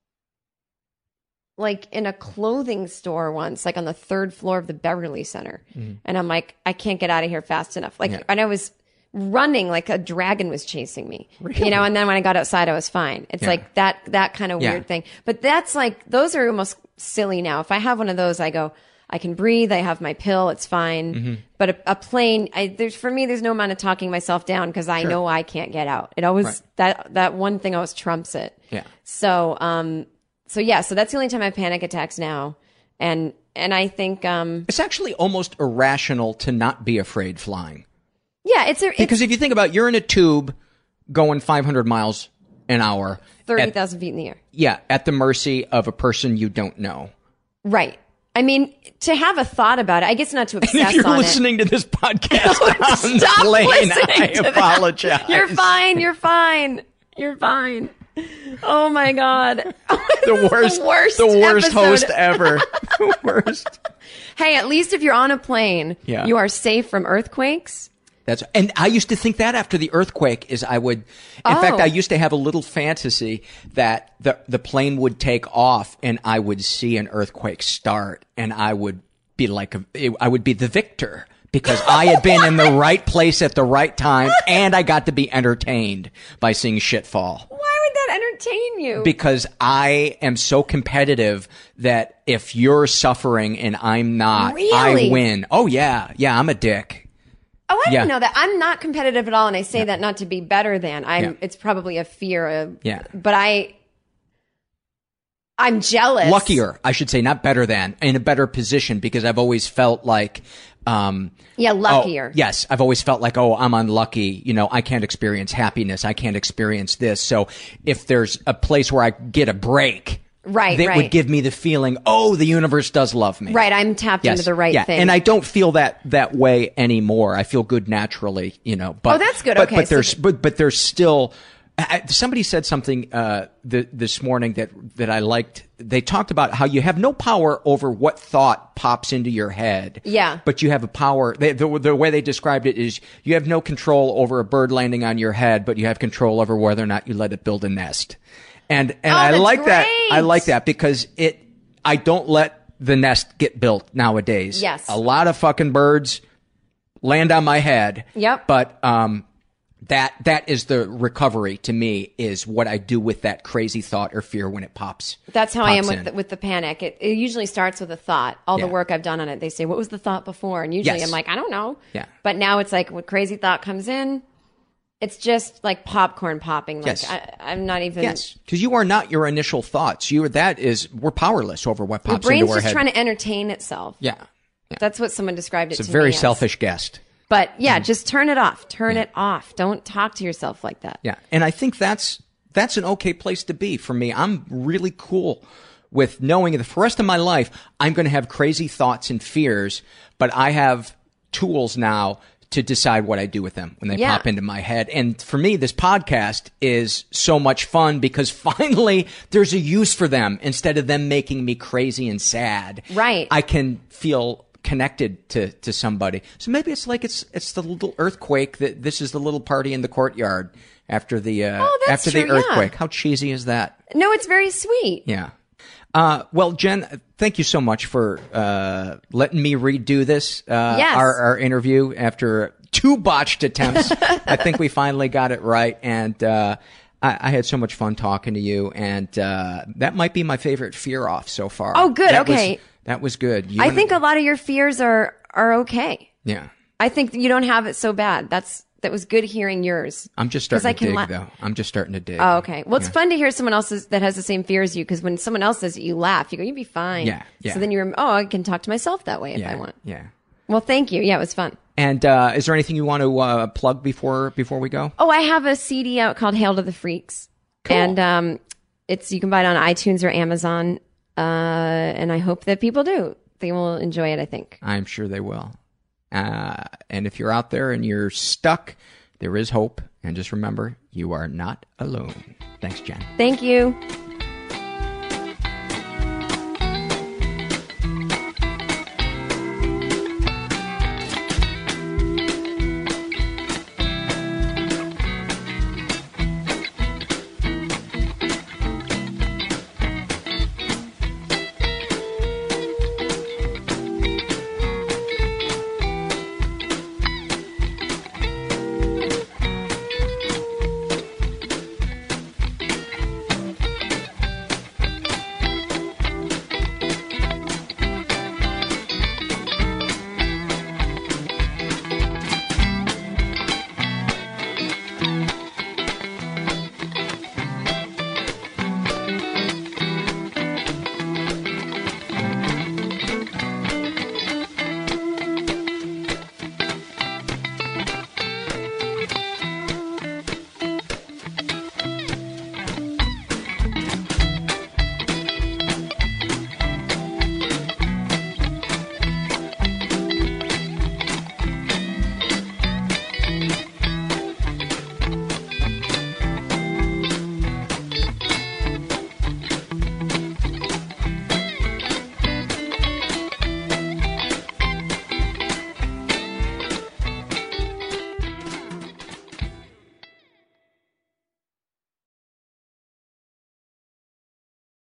like in a clothing store once, like on the third floor of the Beverly Center. And I'm like, I can't get out of here fast enough. Like, Yeah. and I was running like a dragon was chasing me, you know, and then when I got outside, I was fine. It's Yeah. like that, that kind of Yeah. weird thing. But that's like, those are almost silly now. If I have one of those, I go, I can breathe. I have my pill. It's fine. Mm-hmm. But a, a plane, I, there's for me, there's no amount of talking myself down because I know I can't get out. It always Right. that that one thing always trumps it. Yeah. So um, so yeah, so that's the only time I have panic attacks now, and and I think um, It's actually almost irrational to not be afraid flying. yeah, it's a it's Because if you think about it, you're in a tube going five hundred miles an hour. thirty at- thousand feet in the air, Yeah, at the mercy of a person you don't know. right? I mean, to have a thought about it, I guess not to obsess If you're on listening to this podcast it. on the Stop plane, listening I to that. apologize. You're fine. You're fine. You're fine. Oh my god. The worst, The worst the worst episode. host ever. The worst. Hey, at least if you're on a plane, Yeah. you are safe from earthquakes. That's and I used to think that after the earthquake is I would. In Oh. fact, I used to have a little fantasy that the the plane would take off and I would see an earthquake start and I would be like a, I would be the victor because I had been in the right place at the right time and I got to be entertained by seeing shit fall. Why would that entertain you? Because I am so competitive that if you're suffering and I'm not, Really? I win. Oh yeah, yeah, I'm a dick. Oh, I Yeah. didn't know that. I'm not competitive at all, and I say that not to be better than. I'm. Yeah. It's probably a fear of. Yeah. But I. I'm jealous. Luckier, I should say, not better than, in a better position because I've always felt like, um, Yeah, oh, luckier. yes, I've always felt like, oh, I'm unlucky. You know, I can't experience happiness. I can't experience this. So if there's a place where I get a break, Right, that right. would give me the feeling, oh, the universe does love me. Right, I'm tapped Yes. into the right yeah. thing. And I don't feel that that way anymore. I feel good naturally, you know. But, Oh, that's good. But, Okay, But so there's th- but but there's still. I, somebody said something uh, th- this morning that that I liked. They talked about how you have no power over what thought pops into your head. Yeah. But you have a power. They, the the way they described it is you have no control over a bird landing on your head, but you have control over whether or not you let it build a nest. And and Oh, I that's like that. I great. like that because it. I don't let the nest get built nowadays. Yes. A lot of fucking birds land on my head. Yep. But um, that that is the recovery to me is what I do with that crazy thought or fear when it pops. That's how I am pops with in. the, with the panic. It, it usually starts with a thought. All Yeah. the work I've done on it, they say, "What was the thought before?" And usually Yes. I'm like, "I don't know." Yeah. But now it's like when crazy thought comes in, it's just like popcorn popping. Like Yes. I, I'm not even. Yes, because you are not your initial thoughts. You are that is we're powerless over what Your pops brain's into our just head. trying to entertain itself. yeah, yeah. That's what someone described it It's a to very me as. selfish guest. But yeah, just turn it off. Turn yeah. it off. Don't talk to yourself like that. Yeah. And I think that's, that's an okay place to be for me. I'm really cool with knowing that for the rest of my life, I'm going to have crazy thoughts and fears, but I have tools now to decide what I do with them when they yeah. pop into my head. And for me, this podcast is so much fun because finally there's a use for them. Instead of them making me crazy and sad, right? I can feel connected to, to somebody. So maybe it's like it's it's the little earthquake that this is the little party in the courtyard after the uh, oh, that's after true, the earthquake. Yeah. How cheesy is that? No, it's very sweet. Yeah. Uh, well, Jen, thank you so much for uh, letting me redo this, uh, yes. our, our interview after two botched attempts. I think we finally got it right, and uh, I, I had so much fun talking to you, and uh, that might be my favorite fear off so far. Oh, good. That okay. Was, that was good. You I and, think a lot of your fears are, are okay. Yeah. I think you don't have it so bad. That's That was good hearing yours. I'm just starting I to can dig, la- though. I'm just starting to dig. Oh, okay. Well, it's yeah. fun to hear someone else's that has the same fear as you, because when someone else says it, you laugh. You go, you'll be fine. Yeah, yeah. So then you're, oh, I can talk to myself that way if yeah, I want. Yeah. Well, thank you. Yeah, it was fun. And uh, is there anything you want to uh, plug before before we go? Oh, I have a C D out called Hail to the Freaks. Cool. And um, it's you can buy it on iTunes or Amazon. Uh, and I hope that people do. They will enjoy it, I think. I'm sure they will. Uh, and if you're out there and you're stuck, there is hope. And just remember, you are not alone. Thanks, Jen. Thank you.